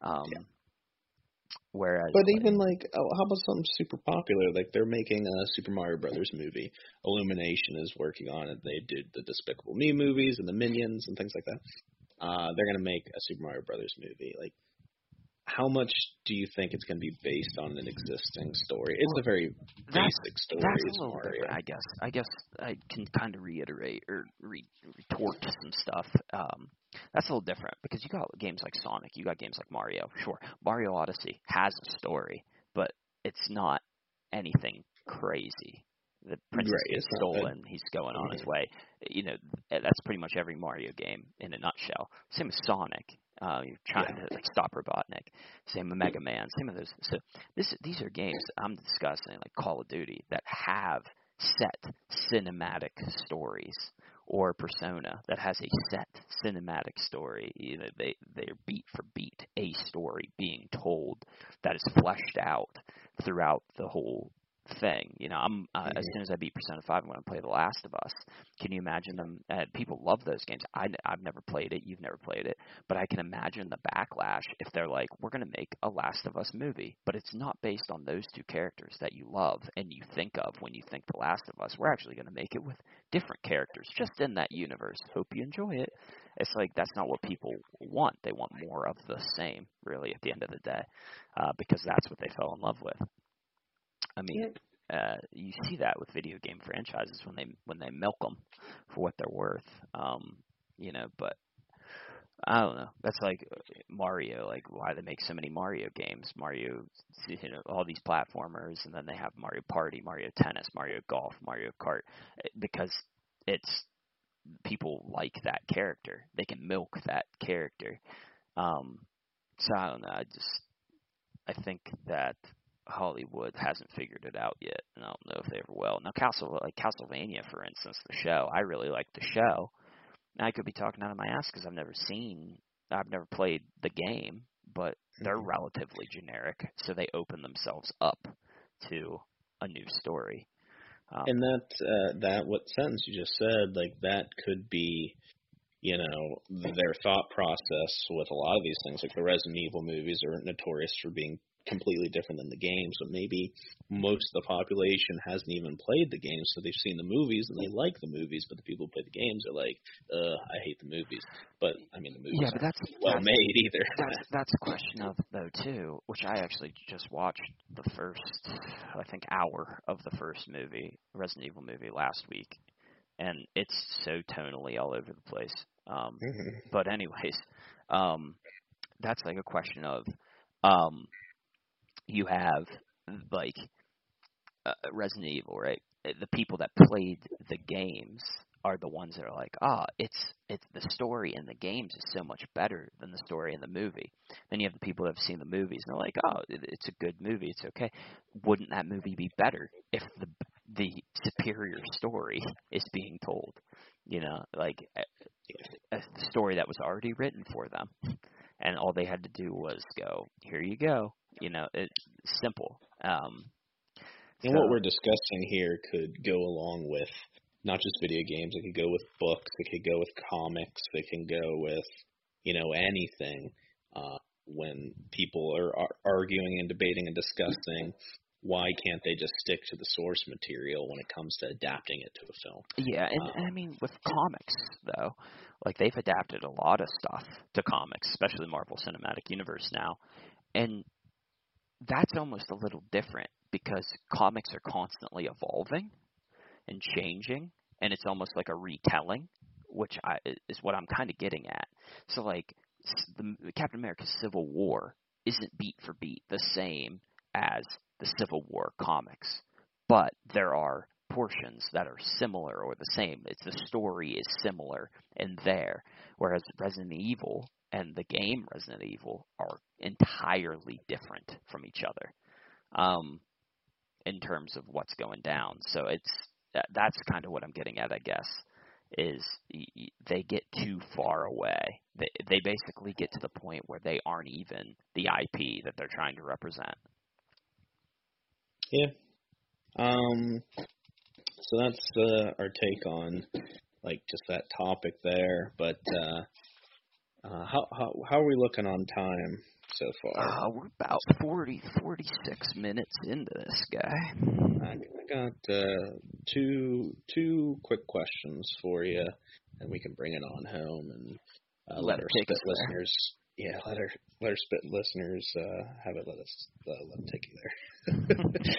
Whereas, but even like, how about something super popular? Like they're making a Super Mario Brothers movie. Illumination is working on it. They did the Despicable Me movies and the Minions and things like that. They're gonna make a Super Mario Brothers movie. Like, how much do you think it's going to be based on an existing story? It's a very basic story. That's a little different, I guess. I guess I can kind of reiterate or retort some stuff. That's a little different because you got games like Sonic, you got games like Mario. Sure, Mario Odyssey has a story, but it's not anything crazy. The princess gets stolen, he's going on his way. That's pretty much every Mario game in a nutshell. Same with Sonic. You're trying to like stop Robotnik. Same with Mega Man. Same with those. So these are games I'm discussing, like Call of Duty, that have set cinematic stories, or Persona that has a set cinematic story. They're beat for beat a story being told that is fleshed out throughout the whole thing. As soon as I beat Persona 5, I'm going to play The Last of Us. Can you imagine them? People love those games. I've never played it. You've never played it. But I can imagine the backlash if they're like, we're going to make a Last of Us movie, but it's not based on those two characters that you love and you think of when you think The Last of Us. We're actually going to make it with different characters just in that universe. Hope you enjoy it. It's like that's not what people want. They want more of the same, really, at the end of the day, because that's what they fell in love with. I mean, you see that with video game franchises when they milk them for what they're worth. But I don't know. That's like Mario, like why they make so many Mario games. Mario, all these platformers, and then they have Mario Party, Mario Tennis, Mario Golf, Mario Kart, because it's people like that character. They can milk that character. So I don't know. I think that Hollywood hasn't figured it out yet, and I don't know if they ever will. Now, Castlevania, for instance, the show, I really like the show. Now, I could be talking out of my ass because I've never played the game, but they're relatively generic, so they open themselves up to a new story. And that what sentence you just said, like that could be, their thought process with a lot of these things. Like the Resident Evil movies are notorious for being completely different than the games, but maybe most of the population hasn't even played the games, so they've seen the movies and they like the movies, but the people who play the games are like, I hate the movies. But I mean, the movies aren't well made either. That's a question of though too, which I actually just watched the first, I think, hour of the first movie, Resident Evil movie, last week, and it's so tonally all over the place. But anyways, that's like a question of You have like Resident Evil, right? The people that played the games are the ones that are like, it's the story in the games is so much better than the story in the movie. Then you have the people that have seen the movies and they're like, it's a good movie, it's okay. Wouldn't that movie be better if the superior story is being told? Like a story that was already written for them, and all they had to do was go, here you go. It's simple. And what we're discussing here could go along with not just video games. It could go with books. It could go with comics. It can go with, anything. When people are arguing and debating and discussing, why can't they just stick to the source material when it comes to adapting it to a film? Yeah, and I mean, with comics, though, like they've adapted a lot of stuff to comics, especially Marvel Cinematic Universe now. And that's almost a little different because comics are constantly evolving and changing, and it's almost like a retelling, which is what I'm kind of getting at. So, like, the Captain America Civil War isn't beat for beat the same as the Civil War comics, but there are portions that are similar or the same. The story is similar in there, whereas Resident Evil and the game Resident Evil are entirely different from each other in terms of what's going down. So that's kind of what I'm getting at, I guess, is they get too far away. They basically get to the point where they aren't even the IP that they're trying to represent. Yeah. So that's our take on like just that topic there. But how are we looking on time so far? We're about 46 minutes into this guy. I got two quick questions for you, and we can bring it on home and let our spit listeners. Yeah, let our spit listeners have it. Let them take you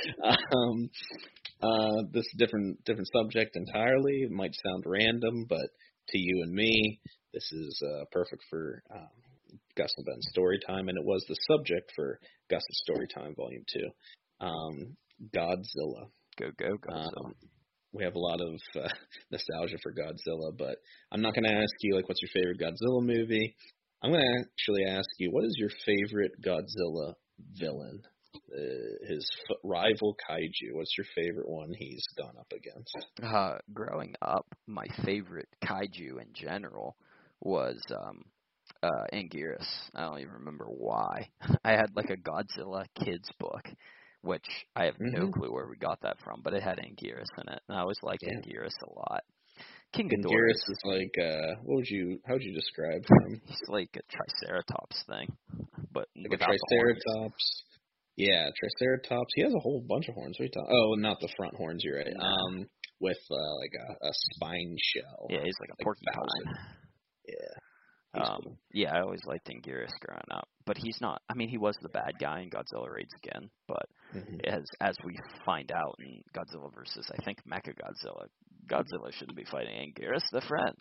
there. This different subject entirely. It might sound random, but to you and me, this is perfect for Gus and Ben's story time, and it was the subject for Gus's story time, Volume 2. Godzilla. Go Godzilla. We have a lot of nostalgia for Godzilla, but I'm not going to ask you, like, what's your favorite Godzilla movie? I'm going to actually ask you, what is your favorite Godzilla villain? His rival kaiju. What's your favorite one he's gone up against? Growing up, my favorite kaiju in general was Anguirus. I don't even remember why. I had like a Godzilla kids book, which I have no clue where we got that from, but it had Anguirus in it, and I always liked Anguirus a lot. King Ghidorah. Anguirus is like, how would you describe him? He's like a Triceratops thing, but like a Triceratops. Yeah, Triceratops. He has a whole bunch of horns. Oh, not the front horns. You're right. No. With like a spine shell. Yeah, he's like a porcupine. Yeah. Cool. Yeah, I always liked Anguirus growing up, but he's not. I mean, he was the bad guy in Godzilla Raids Again, but as we find out in Godzilla versus, I think, Mechagodzilla, Godzilla shouldn't be fighting Anguirus. They're friends.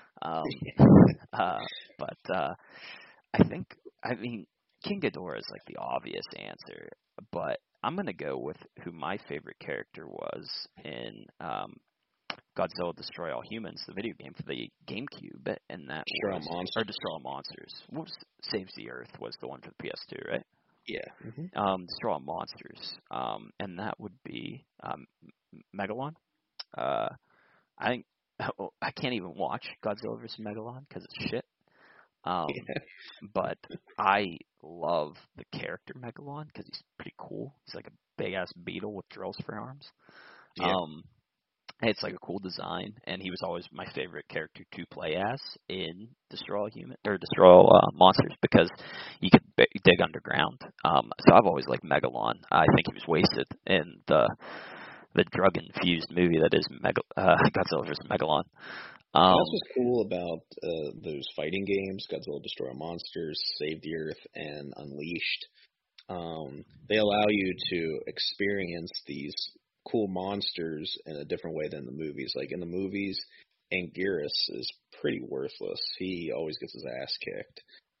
But I mean, King Ghidorah is like the obvious answer, but I'm gonna go with who my favorite character was in Godzilla Destroy All Humans, the video game for the GameCube, and that Destroy All Monsters. Saves the Earth was the one for the PS2, right? Yeah. Destroy All Monsters, and that would be Megalon. I think I can't even watch Godzilla vs. Megalon because it's shit. But I love the character Megalon because he's pretty cool. He's like a big ass beetle with drills for arms. Yeah. It's like a cool design, and he was always my favorite character to play as in Destroy All Monsters because you could dig underground. So I've always liked Megalon. I think he was wasted in the drug-infused movie that is Godzilla vs. Megalon. That's what's cool about those fighting games, Godzilla Destroy All Monsters, Save the Earth, and Unleashed. They allow you to experience these cool monsters in a different way than the movies. Like in the movies, Anguirus is pretty worthless. He always gets his ass kicked.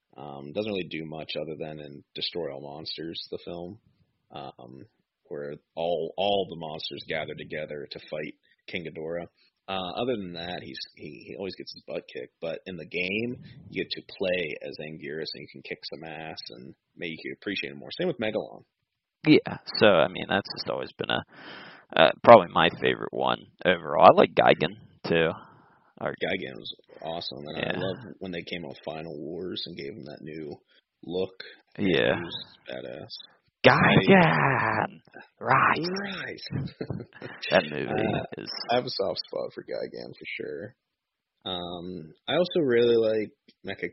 Doesn't really do much other than in Destroy All Monsters, the film, where all the monsters gather together to fight King Ghidorah. Other than that, he always gets his butt kicked. But in the game, you get to play as Anguirus, and you can kick some ass, and maybe you can appreciate him more. Same with Megalon. Yeah, so I mean that's just always been probably my favorite one overall. I like Gigan too. Gigan was awesome, and yeah. I love when they came on Final Wars and gave him that new look. Yeah, he was badass. Gigan, right? That movie is. I have a soft spot for Gigan for sure. I also really like Mecha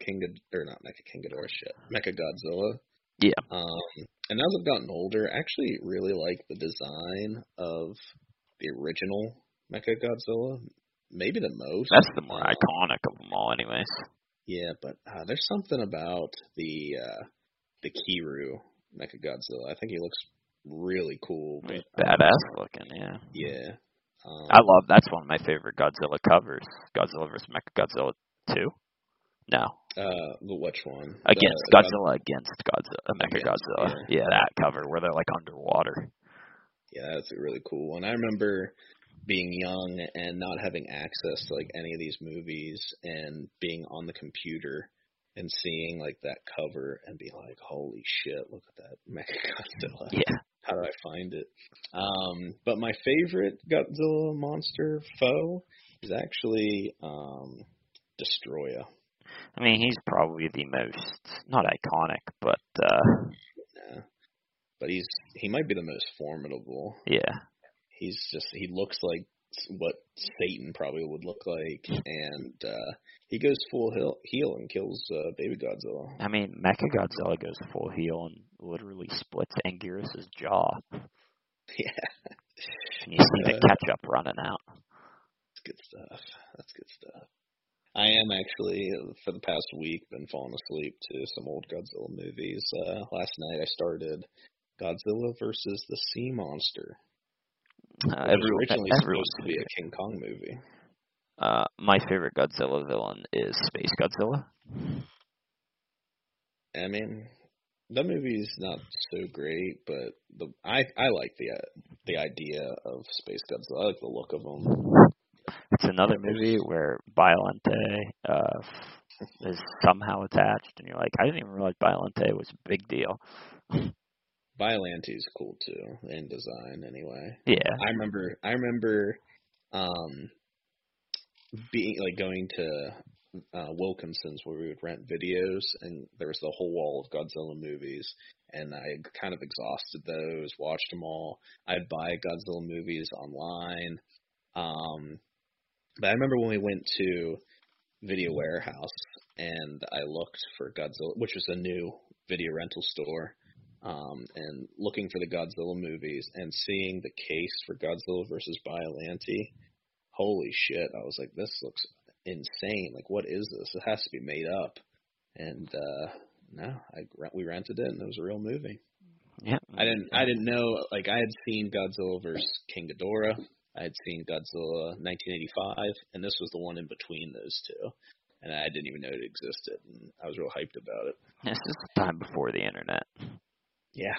Godzilla. Yeah. And as I've gotten older, I actually really like the design of the original Mecha Godzilla. Maybe the most. That's the more iconic of them all, anyways. Yeah, but there's something about the Kiryu Mecha Godzilla. I think he looks really cool. But, badass looking, yeah. Yeah. That's one of my favorite Godzilla covers. Godzilla vs. Mechagodzilla 2? No. Which one? Godzilla against Mechagodzilla. Yeah, that cover where they're like underwater. Yeah, that's a really cool one. I remember being young and not having access to like any of these movies and being on the computer and seeing like that cover and being like, holy shit, look at that Mechagodzilla. Yeah. How do I find it? But my favorite Godzilla monster foe is actually Destroya. I mean, he's probably the most, not iconic, but... yeah. But he might be the most formidable. Yeah. He looks like what Satan probably would look like, and he goes full heel and kills Baby Godzilla. I mean, Mechagodzilla goes full heel and literally splits Anguirus' jaw. Yeah. And you see the ketchup running out. That's good stuff. I am actually, for the past week, been falling asleep to some old Godzilla movies. Last night I started Godzilla versus the Sea Monster. Originally supposed to be a King Kong movie. My favorite Godzilla villain is Space Godzilla. I mean, that movie's not so great, but I like the idea of Space Godzilla. I like the look of him. It's another movie where Biollante is somehow attached, and you're like, I didn't even realize Biollante was a big deal. Biolante's cool too in design, anyway. Yeah, I remember, being like going to Wilkinson's where we would rent videos, and there was the whole wall of Godzilla movies, and I kind of exhausted those, watched them all. I'd buy Godzilla movies online. But I remember when we went to Video Warehouse and I looked for Godzilla, which was a new video rental store, and looking for the Godzilla movies and seeing the case for Godzilla versus Biollante. Holy shit. I was like, this looks insane. Like, what is this? It has to be made up. And no, we rented it and it was a real movie. Yeah. I didn't know, like, I had seen Godzilla versus King Ghidorah. I had seen Godzilla 1985, and this was the one in between those two. And I didn't even know it existed, and I was real hyped about it. This is the time before the internet. Yeah,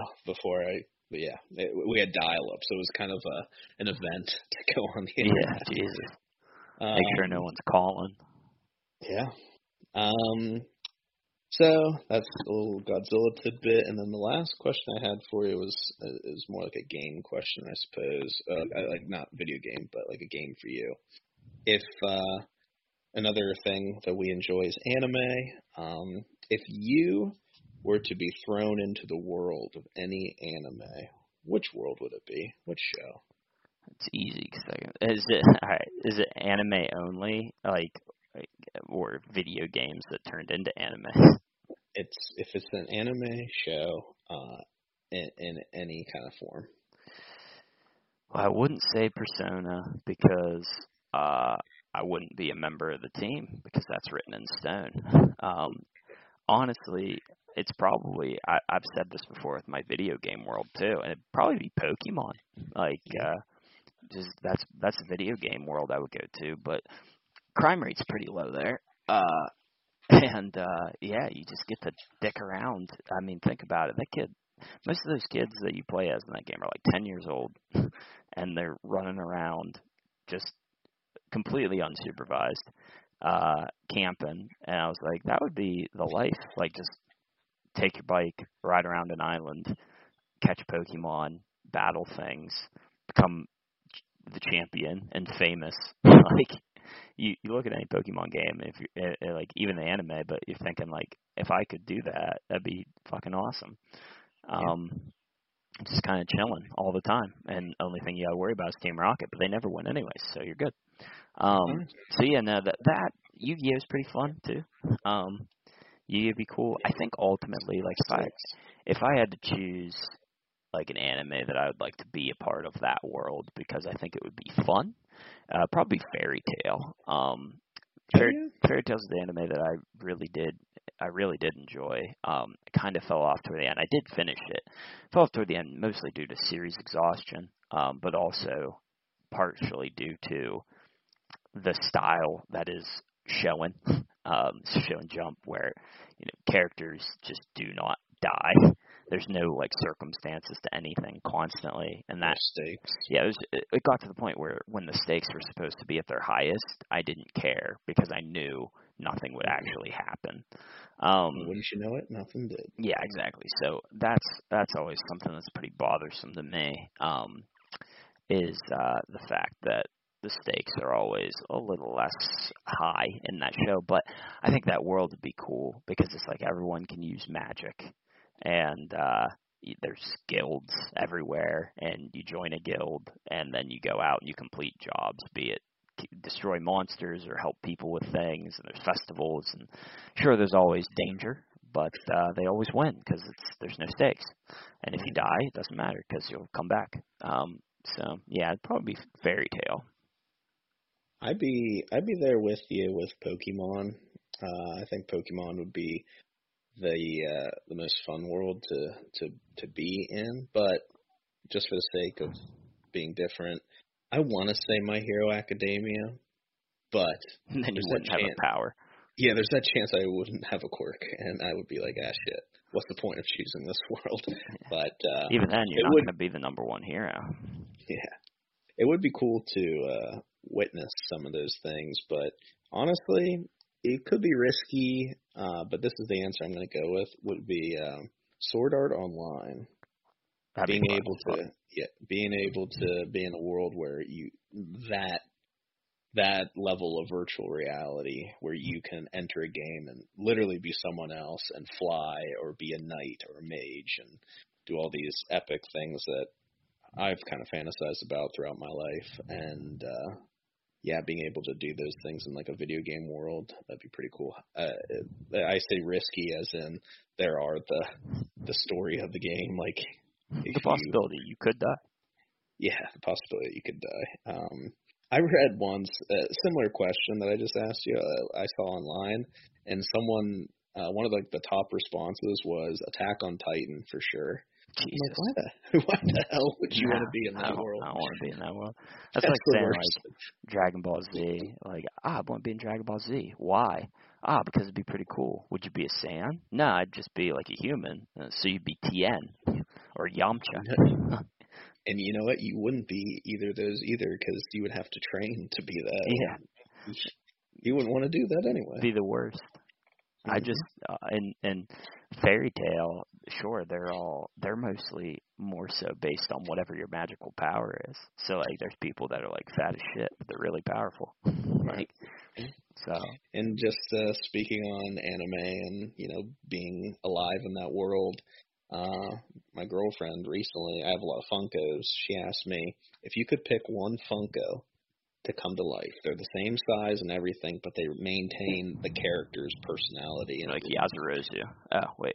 we had dial-up, so it was kind of an event to go on the internet. Yeah, Jesus. Make sure no one's calling. Yeah. So that's a little Godzilla tidbit, and then the last question I had for you is more like a game question, I suppose. Like not video game, but like a game for you. If another thing that we enjoy is anime. If you were to be thrown into the world of any anime, which world would it be? Which show? It's easy. Is it anime only, or video games that turned into anime? If it's an anime show, in any kind of form. Well, I wouldn't say Persona because I wouldn't be a member of the team because that's written in stone. Honestly, it's probably I've said this before with my video game world too, and it'd probably be Pokemon. Just that's the video game world I would go to, but crime rate's pretty low there. And yeah, you just get to dick around. I mean, think about it. That kid, most of those kids that you play as in that game are like 10 years old, and they're running around just completely unsupervised, camping. And I was like, that would be the life. Like, just take your bike, ride around an island, catch Pokemon, battle things, become the champion and famous. Like, you look at any Pokemon game, if you like even the anime, but you're thinking like, if I could do that, that'd be fucking awesome. Just kind of chilling all the time, and the only thing you got to worry about is Team Rocket, but they never win anyways, so you're good. So yeah, no, that Yu-Gi-Oh is pretty fun too. Yu-Gi-Oh would be cool. I think ultimately, like if I had to choose like an anime that I would like to be a part of that world, because I think it would be fun. Probably Fairy Tail. Fairy Tail's the anime that I really did enjoy. It kind of fell off toward the end. I did finish it. Fell off toward the end mostly due to series exhaustion, but also partially due to the style that is Shonen, Shonen Jump, where characters just do not die. There's no like circumstances to anything constantly, and that stakes. Yeah, it got to the point where when the stakes were supposed to be at their highest, I didn't care because I knew nothing would actually happen. Wouldn't you know it? Nothing did. Yeah, exactly. So that's always something that's pretty bothersome to me. Is the fact that the stakes are always a little less high in that show, but I think that world would be cool because it's like everyone can use magic. And there's guilds everywhere, and you join a guild, and then you go out and you complete jobs, be it destroy monsters or help people with things, and there's festivals, and sure, there's always danger, but they always win because there's no stakes. And if you die, it doesn't matter because you'll come back. So yeah, it'd probably be Fairy Tail. I'd be there with you with Pokemon. I think Pokemon would be the most fun world to be in, but just for the sake of being different, I want to say My Hero Academia, but and then you wouldn't have a power. Yeah, there's that chance I wouldn't have a quirk, and I would be like, shit, what's the point of choosing this world? But even then, you're not going to be the number one hero. Yeah, it would be cool to witness some of those things, but honestly, it could be risky, but this is the answer I'm going to go with, would be Sword Art Online. Being able to be in a world where that level of virtual reality where you can enter a game and literally be someone else and fly or be a knight or a mage and do all these epic things that I've kind of fantasized about throughout my life, and yeah, being able to do those things in like a video game world, that'd be pretty cool. I say risky as in there are the story of the game, like the possibility you could die. Yeah, the possibility you could die. I read once a similar question that I just asked you. I saw online, and someone, one of like the top responses was Attack on Titan for sure. Jesus. Like, why the hell would you want to be in that world? I don't want to be in that world. That's like saying like Dragon Ball Z. Like, I want to be in Dragon Ball Z. Why? Because it'd be pretty cool. Would you be a Saiyan? No, I'd just be like a human. So you'd be Tien or Yamcha. And you know what? You wouldn't be either of those either because you would have to train to be that. Yeah. You wouldn't want to do that anyway. Be the worst. Mm-hmm. I just and Fairy Tail, sure, they're mostly more so based on whatever your magical power is. So like, there's people that are like fat as shit, but they're really powerful. Like, so. And just speaking on anime and being alive in that world, my girlfriend recently, I have a lot of Funkos. She asked me if you could pick one Funko to come to life. They're the same size and everything, but they maintain the character's personality. Like Yazurozu. Oh, wait.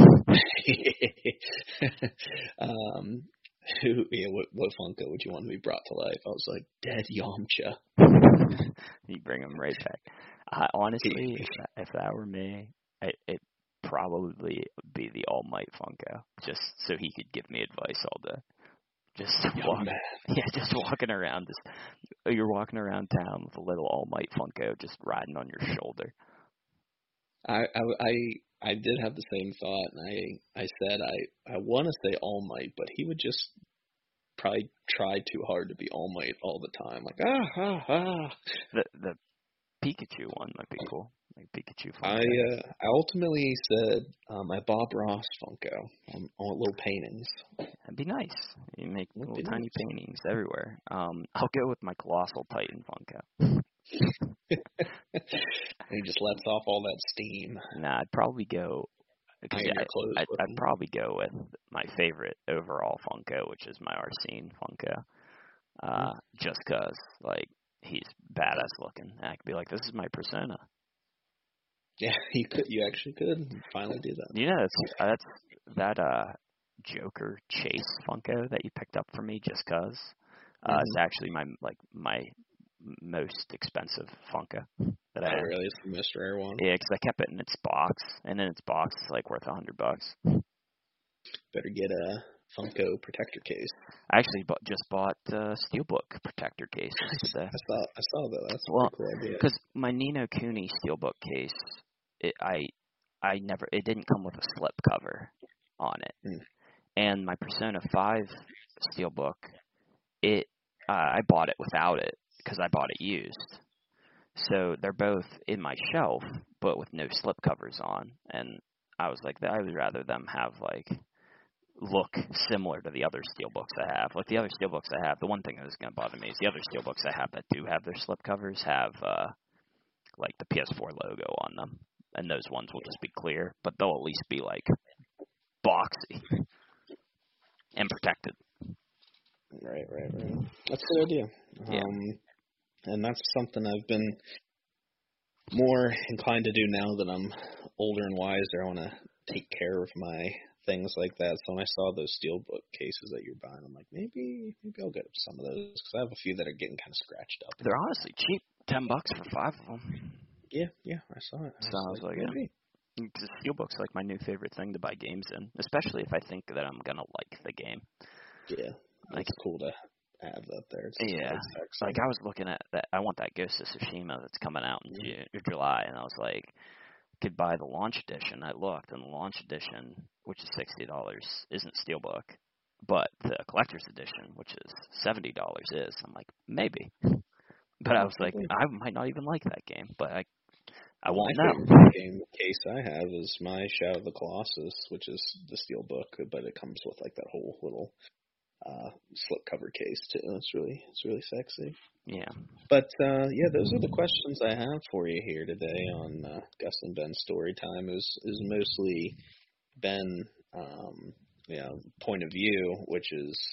What Funko would you want to be brought to life? I was like, dead Yamcha. You bring him right back. Honestly, if that were me, it probably would be the All Might Funko, just so he could give me advice all day. Just walking around. You're walking around town with a little All Might Funko just riding on your shoulder. I did have the same thought, and I said I want to say All Might, but he would just probably try too hard to be All Might all the time, like The Pikachu one might be cool, like Pikachu Funko. I ultimately said my Bob Ross Funko on little paintings. That'd be nice. You make That'd little be tiny nice. paintings everywhere. I'll go with my Colossal Titan Funko. He just lets off all that steam. Nah, I'd probably go. Because Hang your clothes with I'd him. probably go with my favorite overall Funko, which is my Arsene Funko. Just 'cause like he's badass looking. And I could be like, this is my persona. Yeah, you actually could finally do that. You know, that's that Joker Chase Funko that you picked up for me just 'cause. It's actually my most expensive Funko that I have. Really, it's the most rare one. Yeah, because I kept it in its box, and in its box it's like worth $100. Better get a Funko protector case. I actually just bought Steelbook protector cases today. I saw that. That's a Well, pretty cool idea. because my Nino Cooney Steelbook case, it didn't come with a slip cover on it, and my Persona 5 Steelbook, I bought it without it because I bought it used. So they're both in my shelf, but with no slip covers on, and I was like, I would rather them have look similar to the other Steelbooks I have. Like the other Steelbooks I have, the one thing that is going to bother me is the other Steelbooks I have that do have their slip covers have like the PS4 logo on them, and those ones will just be clear, but they'll at least be like boxy and protected. Right. That's a good idea. Yeah. And that's something I've been more inclined to do now that I'm older and wiser. I want to take care of my things like that. So when I saw those Steelbook cases that you're buying, I'm like, maybe I'll get some of those because I have a few that are getting kind of scratched up. They're honestly cheap, $10 for 5 of them. Yeah, I saw it. So I was like, yeah. Because Steelbook's like my new favorite thing to buy games in, especially if I think that I'm gonna like the game. Yeah, like it's cool to have that there. It's like I was looking at that. I want that Ghost of Tsushima that's coming out in July, and I was like, could buy the launch edition. I looked, and the launch edition, which is $60, isn't Steelbook, but the collector's edition, which is $70, is. I'm like, maybe. But I was like, I might not even like that game, but I won't know. My favorite game case I have is my Shadow of the Colossus, which is the Steelbook, but it comes with like that whole little slip cover case too. It's really sexy. Yeah. But those are the questions I have for you here today on Gus and Ben's story time. Is mostly Ben, point of view, which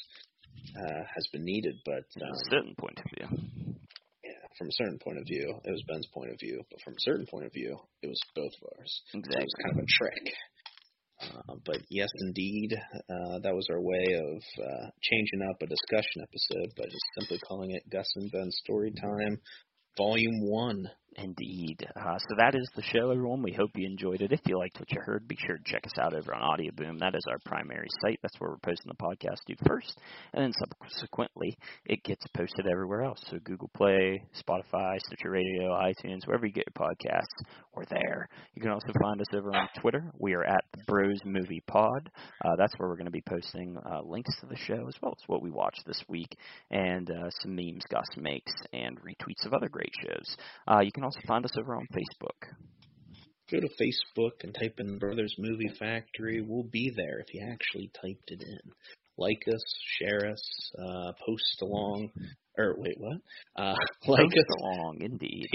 has been needed, but a certain point of view. Yeah, from a certain point of view, it was Ben's point of view, but from a certain point of view, it was both of ours. Exactly. So it was kind of a trick. But yes, indeed, that was our way of changing up a discussion episode by just simply calling it Gus and Ben's Story Time, Volume 1. Indeed. So that is the show, everyone. We hope you enjoyed it. If you liked what you heard, be sure to check us out over on Audio Boom. That is our primary site. That's where we're posting the podcast first. And then subsequently, it gets posted everywhere else. So Google Play, Spotify, Stitcher Radio, iTunes, wherever you get your podcasts, we're there. You can also find us over on Twitter. We are at the Bros Movie Pod. That's where we're going to be posting links to the show as well as what we watched this week and some memes Gus makes and retweets of other great shows. You can also find us over on Facebook. Go to Facebook and type in Brothers Movie Factory. We'll be there if you actually typed it in. Like us, share us, post along. Or wait, what? Like post us along, indeed.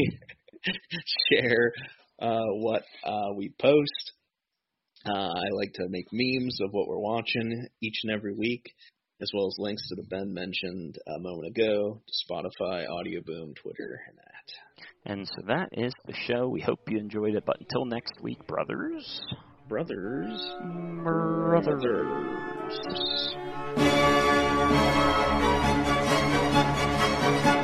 Share what we post. I like to make memes of what we're watching each and every week, as well as links to the Ben mentioned a moment ago, to Spotify, Audio Boom, Twitter, and that. And so that is the show. We hope you enjoyed it. But until next week, brothers. Brothers. Brothers.